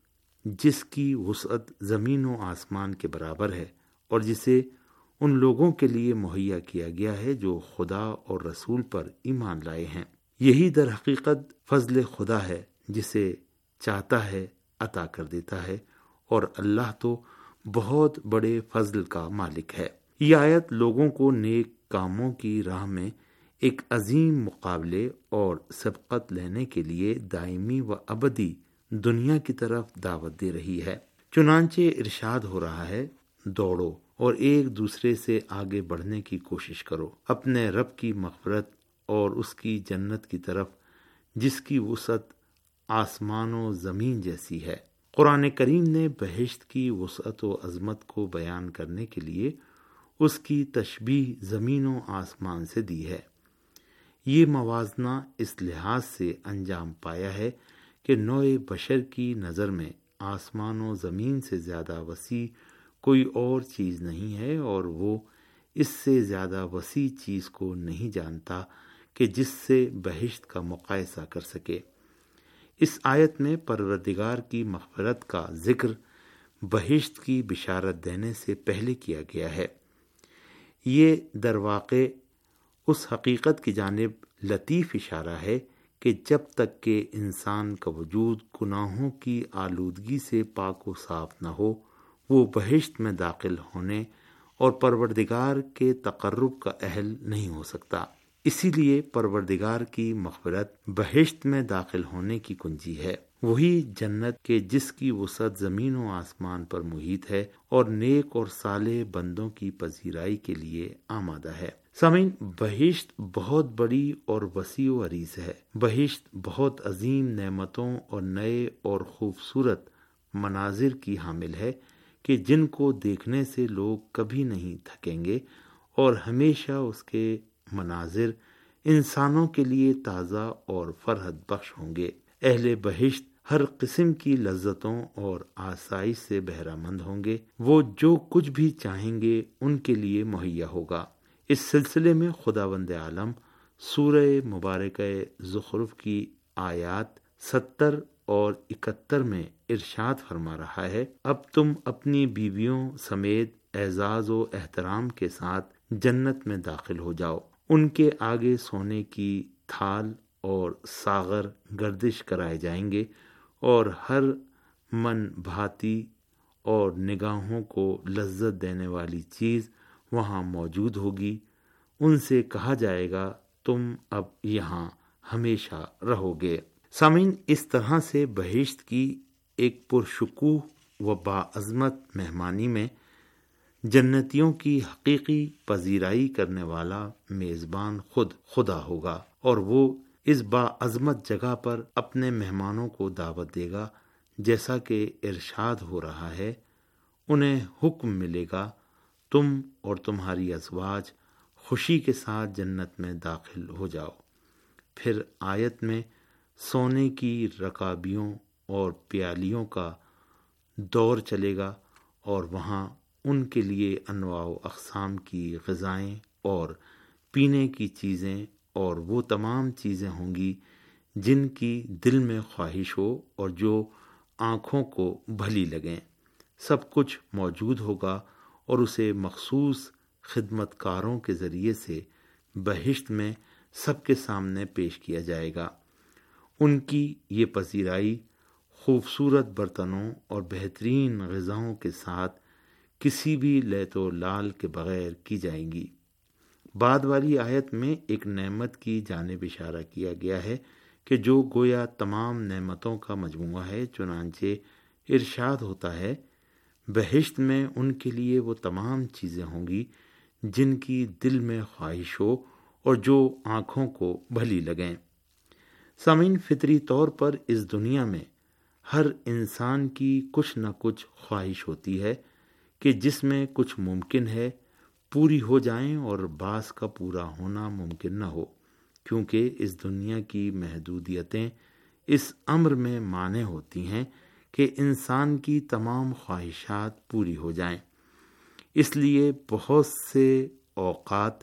Speaker 5: جس کی وسعت زمین و آسمان کے برابر ہے اور جسے ان لوگوں کے لیے مہیا کیا گیا ہے جو خدا اور رسول پر ایمان لائے ہیں۔ یہی در حقیقت فضل خدا ہے، جسے چاہتا ہے عطا کر دیتا ہے، اور اللہ تو بہت بڑے فضل کا مالک ہے۔ یہ آیت لوگوں کو نیک کاموں کی راہ میں ایک عظیم مقابلے اور سبقت لینے کے لیے دائمی و ابدی دنیا کی طرف دعوت دے رہی ہے۔ چنانچہ ارشاد ہو رہا ہے، دوڑو اور ایک دوسرے سے آگے بڑھنے کی کوشش کرو اپنے رب کی مغفرت اور اس کی جنت کی طرف، جس کی وسعت آسمان و زمین جیسی ہے۔ قرآن کریم نے بہشت کی وسعت و عظمت کو بیان کرنے کے لیے اس کی تشبیہ زمین و آسمان سے دی ہے۔ یہ موازنہ اس لحاظ سے انجام پایا ہے کہ نوع بشر کی نظر میں آسمان و زمین سے زیادہ وسیع کوئی اور چیز نہیں ہے، اور وہ اس سے زیادہ وسیع چیز کو نہیں جانتا کہ جس سے بہشت کا مقایسہ کر سکے۔ اس آیت میں پروردگار کی مغفرت کا ذکر بہشت کی بشارت دینے سے پہلے کیا گیا ہے۔ یہ در واقع اس حقیقت کی جانب لطیف اشارہ ہے کہ جب تک کہ انسان کا وجود گناہوں کی آلودگی سے پاک و صاف نہ ہو، وہ بہشت میں داخل ہونے اور پروردگار کے تقرب کا اہل نہیں ہو سکتا۔ اسی لیے پروردگار کی مغفرت بہشت میں داخل ہونے کی کنجی ہے، وہی جنت کے جس کی وسعت زمین و آسمان پر محیط ہے اور نیک اور صالح بندوں کی پذیرائی کے لیے آمادہ ہے۔ سامعین، بہشت بہت بڑی اور وسیع و عریض ہے۔ بہشت بہت عظیم نعمتوں اور نئے اور خوبصورت مناظر کی حامل ہے کہ جن کو دیکھنے سے لوگ کبھی نہیں تھکیں گے، اور ہمیشہ اس کے مناظر انسانوں کے لیے تازہ اور فرحت بخش ہوں گے۔ اہل بہشت ہر قسم کی لذتوں اور آسائش سے بہرہ مند ہوں گے۔ وہ جو کچھ بھی چاہیں گے ان کے لیے مہیا ہوگا۔ اس سلسلے میں خداوند عالم سورہ مبارکہ زخرف کی آیات 70 اور 71 میں ارشاد فرما رہا ہے، اب تم اپنی بیویوں سمیت اعزاز و احترام کے ساتھ جنت میں داخل ہو جاؤ۔ ان کے آگے سونے کی تھال اور ساغر گردش کرائے جائیں گے، اور ہر من بھاتی اور نگاہوں کو لذت دینے والی چیز وہاں موجود ہوگی۔ ان سے کہا جائے گا، تم اب یہاں ہمیشہ رہو گے۔ سامعین، اس طرح سے بہشت کی ایک پرشکوہ و باعظمت مہمانی میں جنتیوں کی حقیقی پذیرائی کرنے والا میزبان خود خدا ہوگا، اور وہ اس باعظمت جگہ پر اپنے مہمانوں کو دعوت دے گا، جیسا کہ ارشاد ہو رہا ہے، انہیں حکم ملے گا، تم اور تمہاری ازواج خوشی کے ساتھ جنت میں داخل ہو جاؤ۔ پھر آیت میں سونے کی رکابیوں اور پیالیوں کا دور چلے گا، اور وہاں ان کے لیے انواع و اقسام کی غذائیں اور پینے کی چیزیں اور وہ تمام چیزیں ہوں گی جن کی دل میں خواہش ہو اور جو آنکھوں کو بھلی لگیں۔ سب کچھ موجود ہوگا، اور اسے مخصوص خدمت کاروں کے ذریعے سے بہشت میں سب کے سامنے پیش کیا جائے گا۔ ان کی یہ پذیرائی خوبصورت برتنوں اور بہترین غذاؤں کے ساتھ کسی بھی لیت و لال کے بغیر کی جائیں گی۔ بعد والی آیت میں ایک نعمت کی جانب اشارہ کیا گیا ہے کہ جو گویا تمام نعمتوں کا مجموعہ ہے، چنانچہ ارشاد ہوتا ہے، بہشت میں ان کے لیے وہ تمام چیزیں ہوں گی جن کی دل میں خواہش ہو اور جو آنکھوں کو بھلی لگیں۔ سامعین، فطری طور پر اس دنیا میں ہر انسان کی کچھ نہ کچھ خواہش ہوتی ہے کہ جس میں کچھ ممکن ہے پوری ہو جائیں اور بعض کا پورا ہونا ممکن نہ ہو، کیونکہ اس دنیا کی محدودیتیں اس امر میں مانع ہوتی ہیں کہ انسان کی تمام خواہشات پوری ہو جائیں۔ اس لیے بہت سے اوقات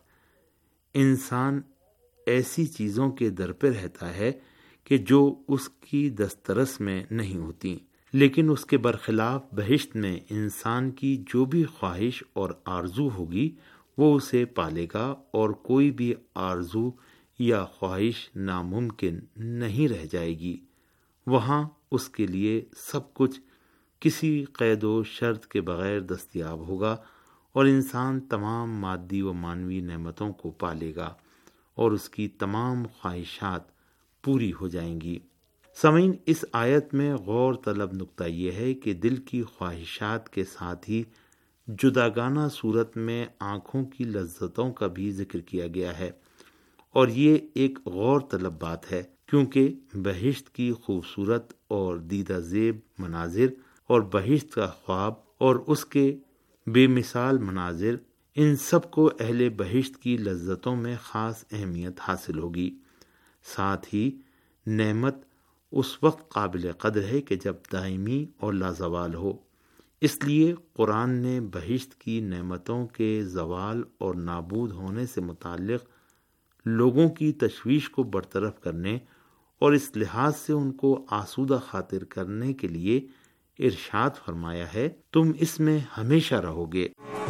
Speaker 5: انسان ایسی چیزوں کے در پہ رہتا ہے کہ جو اس کی دسترس میں نہیں ہوتی، لیکن اس کے برخلاف بہشت میں انسان کی جو بھی خواہش اور آرزو ہوگی وہ اسے پالے گا، اور کوئی بھی آرزو یا خواہش ناممکن نہیں رہ جائے گی۔ وہاں اس کے لیے سب کچھ کسی قید و شرط کے بغیر دستیاب ہوگا، اور انسان تمام مادی و معنوی نعمتوں کو پالے گا اور اس کی تمام خواہشات پوری ہو جائیں گی۔ سامعین، اس آیت میں غور طلب نقطہ یہ ہے کہ دل کی خواہشات کے ساتھ ہی جداگانہ صورت میں آنکھوں کی لذتوں کا بھی ذکر کیا گیا ہے، اور یہ ایک غور طلب بات ہے، کیونکہ بہشت کی خوبصورت اور دیدہ زیب مناظر اور بہشت کا خواب اور اس کے بے مثال مناظر، ان سب کو اہل بہشت کی لذتوں میں خاص اہمیت حاصل ہوگی۔ ساتھ ہی نعمت اس وقت قابل قدر ہے کہ جب دائمی اور لازوال ہو، اس لیے قرآن نے بہشت کی نعمتوں کے زوال اور نابود ہونے سے متعلق لوگوں کی تشویش کو برطرف کرنے اور اس لحاظ سے ان کو آسودہ خاطر کرنے کے لیے ارشاد فرمایا ہے، تم اس میں ہمیشہ رہو گے۔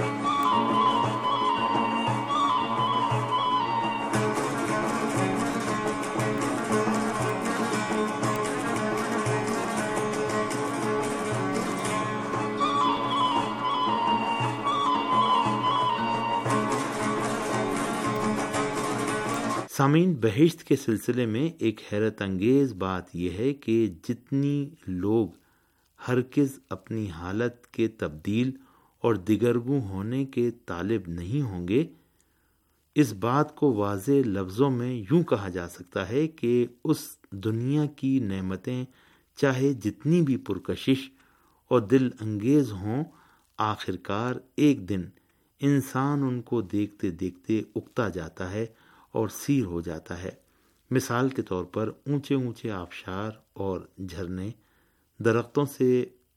Speaker 5: سامعین، بہشت کے سلسلے میں ایک حیرت انگیز بات یہ ہے کہ جتنی لوگ ہرگز اپنی حالت کے تبدیل اور دگرگوں ہونے کے طالب نہیں ہوں گے، اس بات کو واضح لفظوں میں یوں کہا جا سکتا ہے کہ اس دنیا کی نعمتیں چاہے جتنی بھی پرکشش اور دل انگیز ہوں، آخرکار ایک دن انسان ان کو دیکھتے دیکھتے اکتا جاتا ہے اور سیر ہو جاتا ہے۔ مثال کے طور پر اونچے اونچے آبشار اور جھرنے، درختوں سے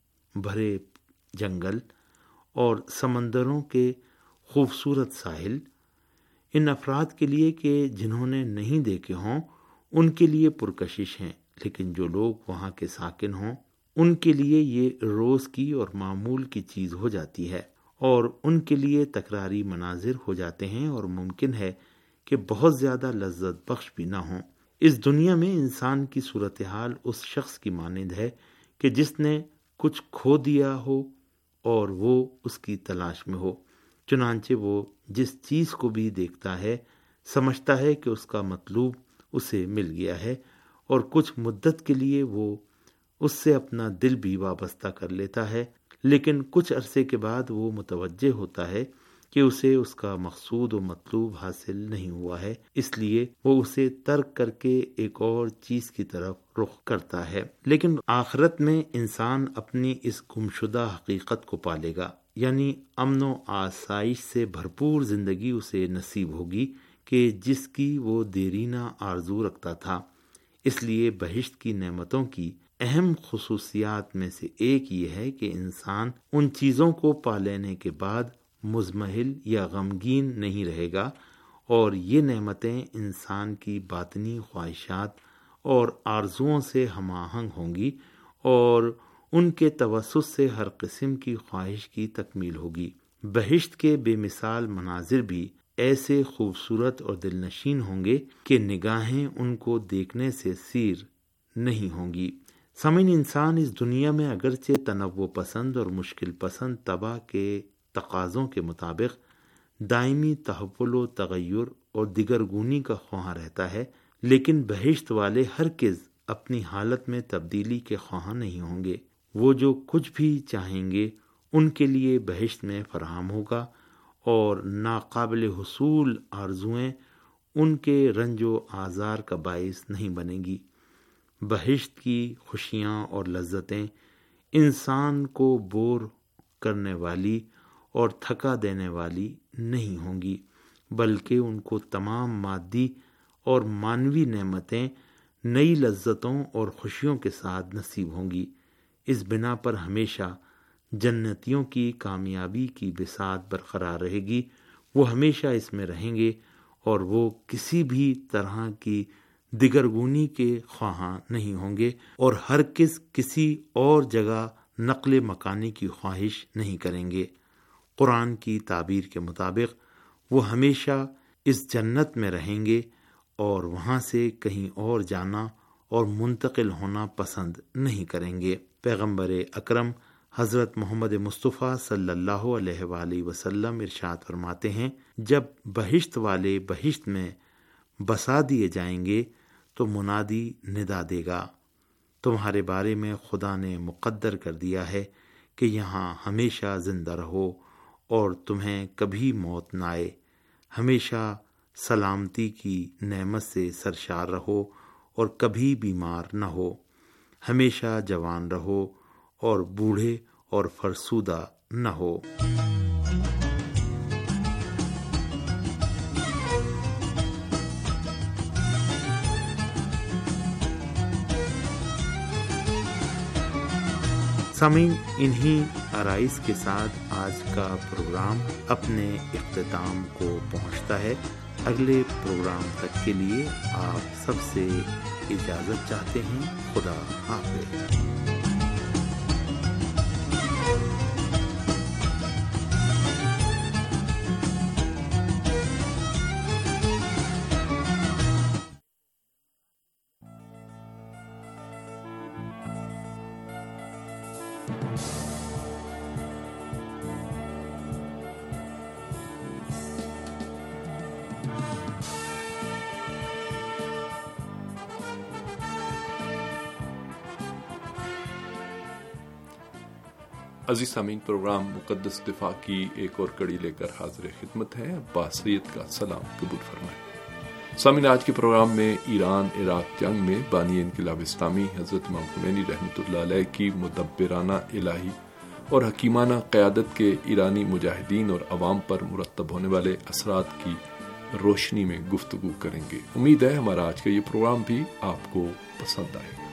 Speaker 5: بھرے جنگل اور سمندروں کے خوبصورت ساحل، ان افراد کے لیے کہ جنہوں نے نہیں دیکھے ہوں ان کے لیے پرکشش ہیں، لیکن جو لوگ وہاں کے ساکن ہوں ان کے لیے یہ روز کی اور معمول کی چیز ہو جاتی ہے، اور ان کے لیے تکراری مناظر ہو جاتے ہیں، اور ممکن ہے کہ بہت زیادہ لذت بخش بھی نہ ہوں۔ اس دنیا میں انسان کی صورتحال اس شخص کی مانند ہے کہ جس نے کچھ کھو دیا ہو اور وہ اس کی تلاش میں ہو، چنانچہ وہ جس چیز کو بھی دیکھتا ہے سمجھتا ہے کہ اس کا مطلوب اسے مل گیا ہے، اور کچھ مدت کے لیے وہ اس سے اپنا دل بھی وابستہ کر لیتا ہے، لیکن کچھ عرصے کے بعد وہ متوجہ ہوتا ہے کہ اسے اس کا مقصود و مطلوب حاصل نہیں ہوا ہے، اس لیے وہ اسے ترک کر کے ایک اور چیز کی طرف رخ کرتا ہے۔ لیکن آخرت میں انسان اپنی اس گمشدہ حقیقت کو پالے گا، یعنی امن و آسائش سے بھرپور زندگی اسے نصیب ہوگی کہ جس کی وہ دیرینہ آرزو رکھتا تھا۔ اس لیے بہشت کی نعمتوں کی اہم خصوصیات میں سے ایک یہ ہے کہ انسان ان چیزوں کو پا لینے کے بعد مزمحل یا غمگین نہیں رہے گا، اور یہ نعمتیں انسان کی باطنی خواہشات اور آرزوؤں سے ہم آہنگ ہوں گی، اور ان کے توسط سے ہر قسم کی خواہش کی تکمیل ہوگی۔ بہشت کے بے مثال مناظر بھی ایسے خوبصورت اور دلنشین ہوں گے کہ نگاہیں ان کو دیکھنے سے سیر نہیں ہوں گی۔ سامعین، انسان اس دنیا میں اگرچہ تنوع پسند اور مشکل پسند طبع کے تقاضوں کے مطابق دائمی تحول و تغیر اور دگرگونی کا خواہاں رہتا ہے، لیکن بہشت والے ہرگز اپنی حالت میں تبدیلی کے خواہاں نہیں ہوں گے۔ وہ جو کچھ بھی چاہیں گے ان کے لیے بہشت میں فراہم ہوگا، اور ناقابل حصول آرزوئیں ان کے رنج و آزار کا باعث نہیں بنے گی۔ بہشت کی خوشیاں اور لذتیں انسان کو بور کرنے والی اور تھکا دینے والی نہیں ہوں گی، بلکہ ان کو تمام مادی اور معنوی نعمتیں نئی لذتوں اور خوشیوں کے ساتھ نصیب ہوں گی۔ اس بنا پر ہمیشہ جنتیوں کی کامیابی کی بساط برقرار رہے گی، وہ ہمیشہ اس میں رہیں گے، اور وہ کسی بھی طرح کی دگرگونی کے خواہاں نہیں ہوں گے، اور ہرگز کسی اور جگہ نقل مکانی کی خواہش نہیں کریں گے۔ قرآن کی تعبیر کے مطابق وہ ہمیشہ اس جنت میں رہیں گے اور وہاں سے کہیں اور جانا اور منتقل ہونا پسند نہیں کریں گے۔ پیغمبر اکرم حضرت محمد مصطفیٰ صلی اللہ علیہ وآلہ وسلم ارشاد فرماتے ہیں، جب بہشت والے بہشت میں بسا دیے جائیں گے تو منادی ندا دے گا، تمہارے بارے میں خدا نے مقدر کر دیا ہے کہ یہاں ہمیشہ زندہ رہو اور تمہیں کبھی موت نہ آئے، ہمیشہ سلامتی کی نعمت سے سرشار رہو اور کبھی بیمار نہ ہو، ہمیشہ جوان رہو اور بوڑھے اور فرسودہ نہ ہو۔ سامعین، انہی آرائز کے ساتھ آج کا پروگرام اپنے اختتام کو پہنچتا ہے۔ اگلے پروگرام تک کے لیے آپ سب سے اجازت چاہتے ہیں۔ خدا حافظ۔
Speaker 9: عزیز سامعین، پروگرام مقدس دفاع کی ایک اور کڑی لے کر حاضر خدمت ہے۔ عباس سید کا سلام قبول فرمائیں۔ سامعین، آج کے پروگرام میں ایران عراق جنگ میں بانی انقلاب اسلامی حضرت امام خمینی رحمۃ اللہ علیہ کی مدبرانہ الہی اور حکیمانہ قیادت کے ایرانی مجاہدین اور عوام پر مرتب ہونے والے اثرات کی روشنی میں گفتگو کریں گے۔ امید ہے ہمارا آج کا یہ پروگرام بھی آپ کو پسند آئے گا۔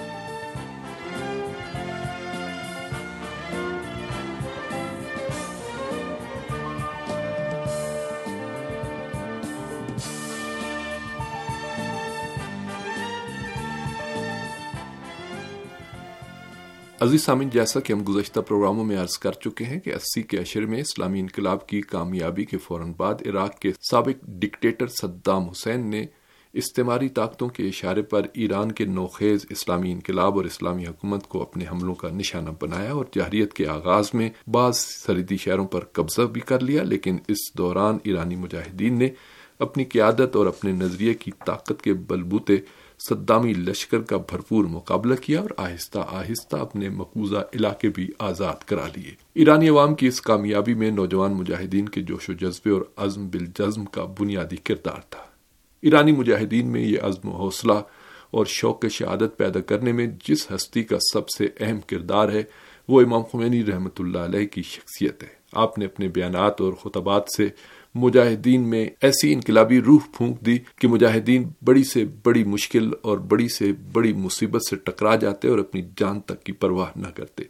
Speaker 9: عزیز سامعین، جیسا کہ ہم گزشتہ پروگراموں میں عرض کر چکے ہیں کہ 80 کے عشرے میں اسلامی انقلاب کی کامیابی کے فوراً بعد عراق کے سابق ڈکٹیٹر صدام حسین نے استعماری طاقتوں کے اشارے پر ایران کے نوخیز اسلامی انقلاب اور اسلامی حکومت کو اپنے حملوں کا نشانہ بنایا اور جارحیت کے آغاز میں بعض سرحدی شہروں پر قبضہ بھی کر لیا، لیکن اس دوران ایرانی مجاہدین نے اپنی قیادت اور اپنے نظریے کی طاقت کے بلبوتے صدامی لشکر کا بھرپور مقابلہ کیا اور آہستہ آہستہ اپنے مقبوضہ علاقے بھی آزاد کرا لیے۔ ایرانی عوام کی اس کامیابی میں نوجوان مجاہدین کے جوش و جذبے اور عزم بالجزم کا بنیادی کردار تھا۔ ایرانی مجاہدین میں یہ عزم و حوصلہ اور شوق شہادت پیدا کرنے میں جس ہستی کا سب سے اہم کردار ہے وہ امام خمینی رحمۃ اللہ علیہ کی شخصیت ہے۔ آپ نے اپنے بیانات اور خطبات سے مجاہدین میں ایسی انقلابی روح پھونک دی کہ مجاہدین بڑی سے بڑی مشکل اور بڑی سے بڑی مصیبت سے ٹکرا جاتے اور اپنی جان تک کی پرواہ نہ کرتے۔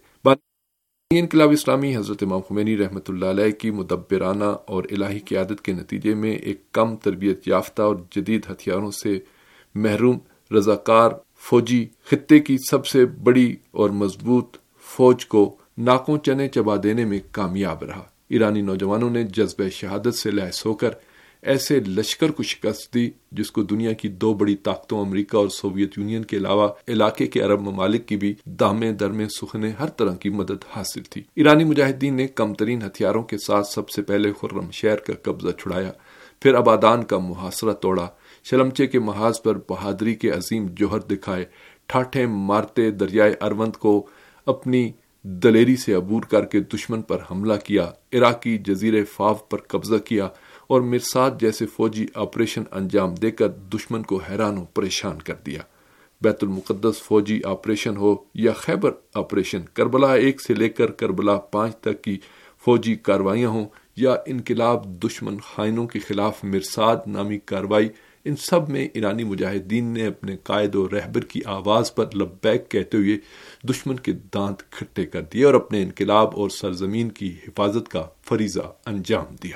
Speaker 9: انقلاب اسلامی حضرت امام خمینی رحمۃ اللہ علیہ کی مدبرانہ اور الہی قیادت کے نتیجے میں ایک کم تربیت یافتہ اور جدید ہتھیاروں سے محروم رضاکار فوجی خطے کی سب سے بڑی اور مضبوط فوج کو ناکوں چنے چبا دینے میں کامیاب رہا۔ ایرانی نوجوانوں نے جذبہ شہادت سے لیس ہو کر ایسے لشکر کو شکست دی جس کو دنیا کی دو بڑی طاقتوں امریکہ اور سوویت یونین کے علاوہ علاقے کے عرب ممالک کی بھی دامے درمے سخنے ہر طرح کی مدد حاصل تھی۔ ایرانی مجاہدین نے کم ترین ہتھیاروں کے ساتھ سب سے پہلے خرم شہر کا قبضہ چھڑایا، پھر آبادان کا محاصرہ توڑا، شلمچے کے محاذ پر بہادری کے عظیم جوہر دکھائے، ٹھاٹھیں مارتے دریائے اروند کو اپنی دلیری سے عبور کر کے دشمن پر حملہ کیا، عراقی جزیرے فاو پر قبضہ کیا اور مرصاد جیسے فوجی آپریشن انجام دے کر دشمن کو حیران و پریشان کر دیا۔ بیت المقدس فوجی آپریشن ہو یا خیبر آپریشن، کربلا 1 سے لے کر کربلا 5 تک کی فوجی کاروائیاں ہوں یا انقلاب دشمن خائنوں کے خلاف مرصاد نامی کاروائی، ان سب میں ایرانی مجاہدین نے اپنے قائد و رہبر کی آواز پر لبیک کہتے ہوئے دشمن کے دانت کھٹے کر دیے اور اپنے انقلاب اور سرزمین کی حفاظت کا فریضہ انجام دیا۔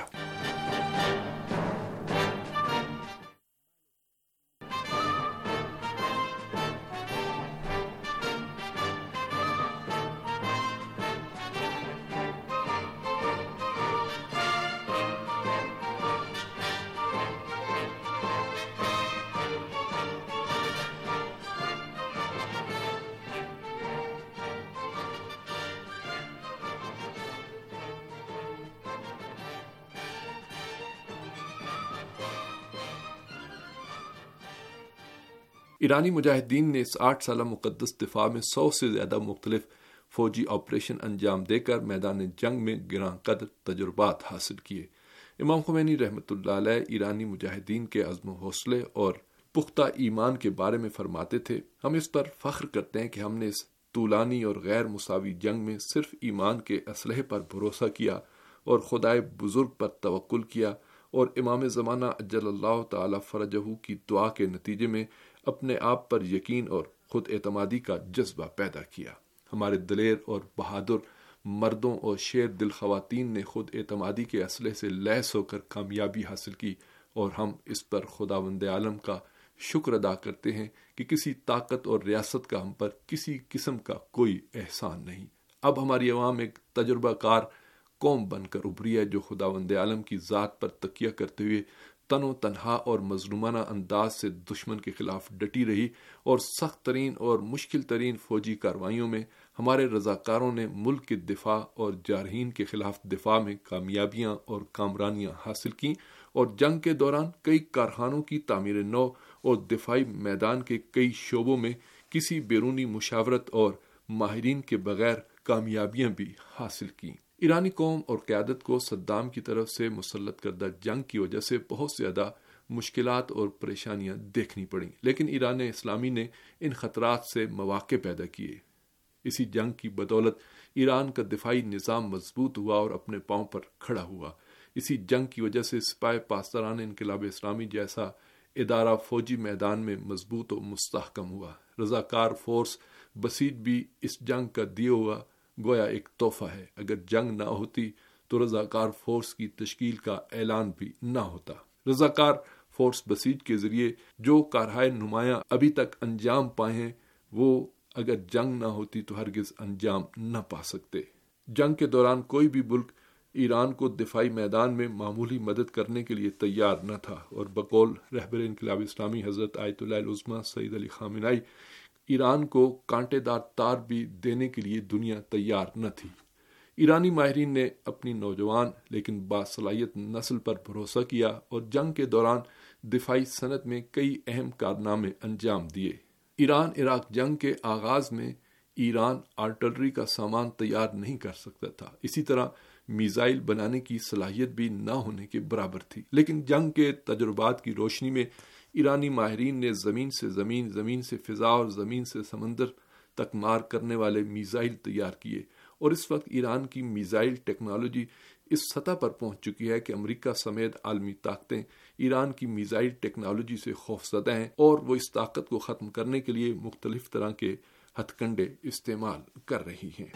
Speaker 9: ایرانی مجاہدین نے اس 8 سالہ مقدس دفاع میں 100 سے زیادہ مختلف فوجی آپریشن انجام دے کر میدان جنگ میں گراں قدر تجربات حاصل کیے۔ امام خمینی رحمۃ اللہ علیہ ایرانی مجاہدین کے عزم و حوصلے اور پختہ ایمان کے بارے میں فرماتے تھے، ہم اس پر فخر کرتے ہیں کہ ہم نے اس طولانی اور غیر مساوی جنگ میں صرف ایمان کے اسلحے پر بھروسہ کیا اور خدائے بزرگ پر توکل کیا اور امام زمانہ اجل اللہ تعالی فرجہ کی دعا کے نتیجے میں اپنے آپ پر یقین اور خود اعتمادی کا جذبہ پیدا کیا۔ ہمارے دلیر اور بہادر مردوں اور شیر دل خواتین نے خود اعتمادی کے اسلحے سے لیس ہو کر کامیابی حاصل کی، اور ہم اس پر خداوند عالم کا شکر ادا کرتے ہیں کہ کسی طاقت اور ریاست کا ہم پر کسی قسم کا کوئی احسان نہیں۔ اب ہماری عوام ایک تجربہ کار قوم بن کر ابھری ہے جو خداوند عالم کی ذات پر تکیہ کرتے ہوئے تن و تنہا اور مظلومانہ انداز سے دشمن کے خلاف ڈٹی رہی، اور سخت ترین اور مشکل ترین فوجی کارروائیوں میں ہمارے رضاکاروں نے ملک کے دفاع اور جارحین کے خلاف دفاع میں کامیابیاں اور کامرانیاں حاصل کی، اور جنگ کے دوران کئی کارخانوں کی تعمیر نو اور دفاعی میدان کے کئی شعبوں میں کسی بیرونی مشاورت اور ماہرین کے بغیر کامیابیاں بھی حاصل کی۔ ایرانی قوم اور قیادت کو صدام کی طرف سے مسلط کردہ جنگ کی وجہ سے بہت زیادہ مشکلات اور پریشانیاں دیکھنی پڑیں، لیکن ایران اسلامی نے ان خطرات سے مواقع پیدا کیے۔ اسی جنگ کی بدولت ایران کا دفاعی نظام مضبوط ہوا اور اپنے پاؤں پر کھڑا ہوا۔ اسی جنگ کی وجہ سے سپاہ پاسداران انقلاب اسلامی جیسا ادارہ فوجی میدان میں مضبوط و مستحکم ہوا۔ رضاکار فورس بسیج بھی اس جنگ کا دیا ہوا گویا ایک تحفہ ہے۔ اگر جنگ نہ ہوتی تو رضاکار فورس کی تشکیل کا اعلان بھی نہ ہوتا۔ رضاکار فورس بسیج کے ذریعے جو کارہائے نمایاں ابھی تک انجام پائے ہیں وہ اگر جنگ نہ ہوتی تو ہرگز انجام نہ پا سکتے۔ جنگ کے دوران کوئی بھی ملک ایران کو دفاعی میدان میں معمولی مدد کرنے کے لیے تیار نہ تھا، اور بقول رہبر انقلاب اسلامی حضرت آیت اللہ العظمیٰ سید علی خامنہئی ایران کو کانٹے دار تار بھی دینے کے لیے دنیا تیار نہ تھی۔ ایرانی ماہرین نے اپنی نوجوان لیکن باصلاحیت نسل پر بھروسہ کیا اور جنگ کے دوران دفاعی صنعت میں کئی اہم کارنامے انجام دیے۔ ایران عراق جنگ کے آغاز میں ایران آرٹلری کا سامان تیار نہیں کر سکتا تھا، اسی طرح میزائل بنانے کی صلاحیت بھی نہ ہونے کے برابر تھی، لیکن جنگ کے تجربات کی روشنی میں ایرانی ماہرین نے زمین سے زمین، زمین سے فضا اور زمین سے سمندر تک مار کرنے والے میزائل تیار کیے، اور اس وقت ایران کی میزائل ٹیکنالوجی اس سطح پر پہنچ چکی ہے کہ امریکہ سمیت عالمی طاقتیں ایران کی میزائل ٹیکنالوجی سے خوفزدہ ہیں، اور وہ اس طاقت کو ختم کرنے کے لیے مختلف طرح کے ہتھ کنڈے استعمال کر رہی ہیں۔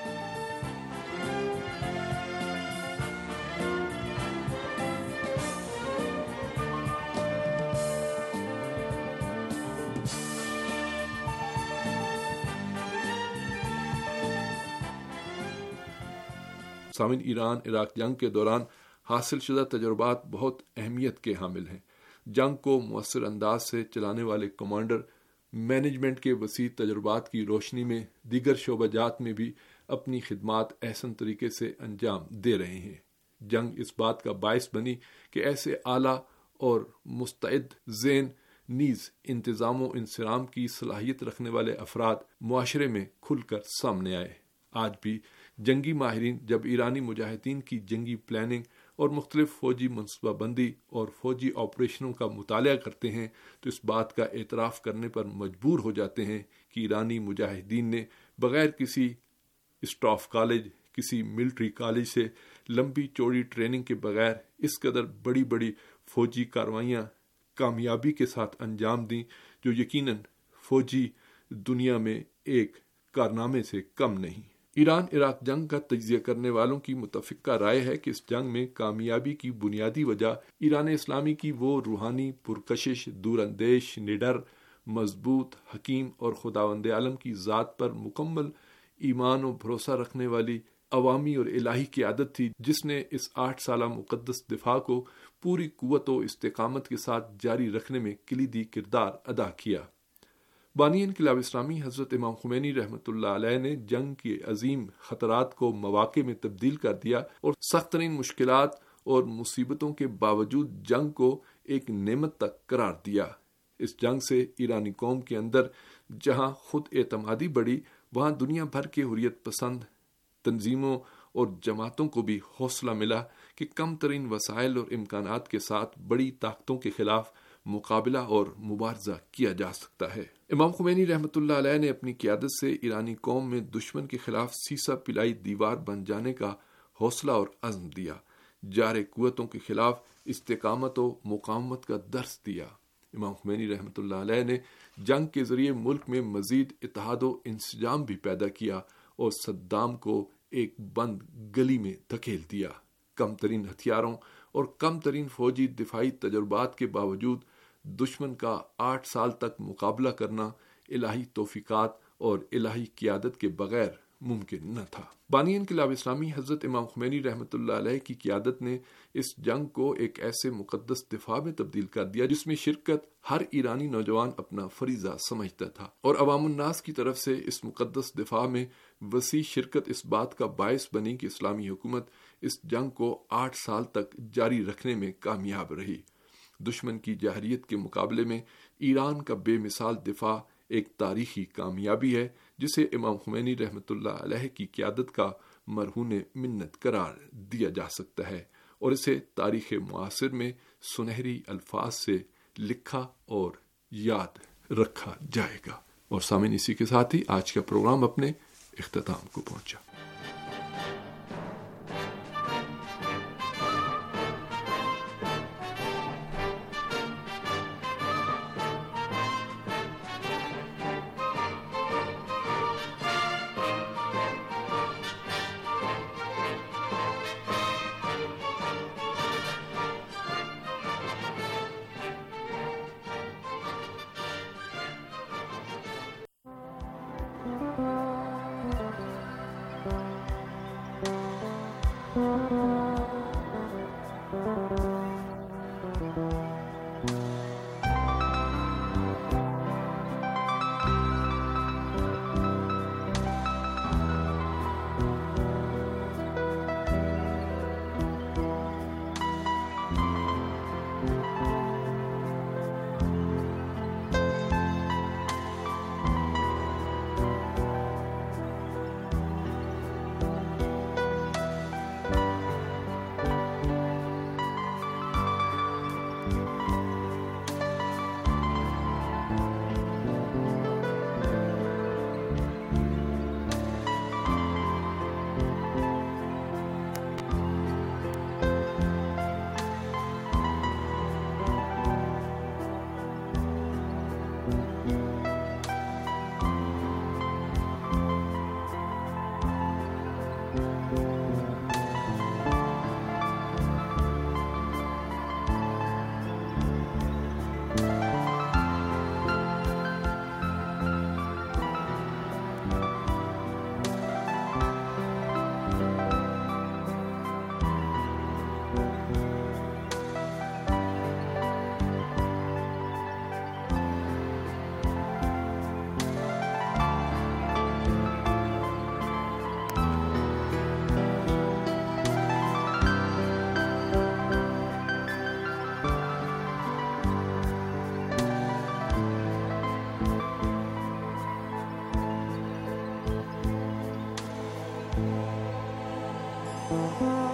Speaker 9: سامعین، ایران عراق جنگ کے دوران حاصل شدہ تجربات بہت اہمیت کے حامل ہیں۔ جنگ کو مؤثر انداز سے چلانے والے کمانڈر مینجمنٹ کے وسیع تجربات کی روشنی میں دیگر شعبہ جات میں بھی اپنی خدمات احسن طریقے سے انجام دے رہے ہیں۔ جنگ اس بات کا باعث بنی کہ ایسے اعلیٰ اور مستعد ذہن نیز انتظام و انصرام کی صلاحیت رکھنے والے افراد معاشرے میں کھل کر سامنے آئے۔ آج بھی جنگی ماہرین جب ایرانی مجاہدین کی جنگی پلاننگ اور مختلف فوجی منصوبہ بندی اور فوجی آپریشنوں کا مطالعہ کرتے ہیں تو اس بات کا اعتراف کرنے پر مجبور ہو جاتے ہیں کہ ایرانی مجاہدین نے بغیر کسی اسٹاف کالج، کسی ملٹری کالج سے لمبی چوڑی ٹریننگ کے بغیر اس قدر بڑی بڑی فوجی کارروائیاں کامیابی کے ساتھ انجام دیں جو یقیناً فوجی دنیا میں ایک کارنامے سے کم نہیں۔ ایران عراق جنگ کا تجزیہ کرنے والوں کی متفقہ رائے ہے کہ اس جنگ میں کامیابی کی بنیادی وجہ ایران اسلامی کی وہ روحانی، پرکشش، دور اندیش، نڈر، مضبوط، حکیم اور خداوند عالم کی ذات پر مکمل ایمان و بھروسہ رکھنے والی عوامی اور الہی قیادت تھی، جس نے اس 8 سالہ مقدس دفاع کو پوری قوت و استقامت کے ساتھ جاری رکھنے میں کلیدی کردار ادا کیا۔ بانی انقلاب اسلامی حضرت امام خمینی رحمۃ اللہ علیہ نے جنگ کے عظیم خطرات کو مواقع میں تبدیل کر دیا اور سخت ترین مشکلات اور مصیبتوں کے باوجود جنگ کو ایک نعمت تک قرار دیا۔ اس جنگ سے ایرانی قوم کے اندر جہاں خود اعتمادی بڑھی، وہاں دنیا بھر کے حریت پسند تنظیموں اور جماعتوں کو بھی حوصلہ ملا کہ کم ترین وسائل اور امکانات کے ساتھ بڑی طاقتوں کے خلاف مقابلہ اور مبارزہ کیا جا سکتا ہے۔ امام خمینی رحمۃ اللہ علیہ نے اپنی قیادت سے ایرانی قوم میں دشمن کے خلاف سیسا پلائی دیوار بن جانے کا حوصلہ اور عزم دیا، جار قوتوں کے خلاف استقامت و مقاومت کا درس دیا۔ امام خمینی رحمۃ اللہ علیہ نے جنگ کے ذریعے ملک میں مزید اتحاد و انسجام بھی پیدا کیا اور صدام کو ایک بند گلی میں دھکیل دیا۔ کم ترین ہتھیاروں اور کم ترین فوجی دفاعی تجربات کے باوجود دشمن کا 8 سال تک مقابلہ کرنا الہی توفیقات اور الہی قیادت کے بغیر ممکن نہ تھا۔ بانی انقلاب اسلامی حضرت امام خمینی رحمۃ اللہ علیہ کی قیادت نے اس جنگ کو ایک ایسے مقدس دفاع میں تبدیل کر دیا جس میں شرکت ہر ایرانی نوجوان اپنا فریضہ سمجھتا تھا، اور عوام الناس کی طرف سے اس مقدس دفاع میں وسیع شرکت اس بات کا باعث بنی کہ اسلامی حکومت اس جنگ کو 8 سال تک جاری رکھنے میں کامیاب رہی۔ دشمن کی جارحیت کے مقابلے میں ایران کا بے مثال دفاع ایک تاریخی کامیابی ہے جسے امام خمینی رحمۃ اللہ علیہ کی قیادت کا مرہون منت قرار دیا جا سکتا ہے، اور اسے تاریخ معاصر میں سنہری الفاظ سے لکھا اور یاد رکھا جائے گا۔ اور سامعین، اسی کے ساتھ ہی آج کا پروگرام اپنے اختتام کو پہنچا۔
Speaker 10: Thank you.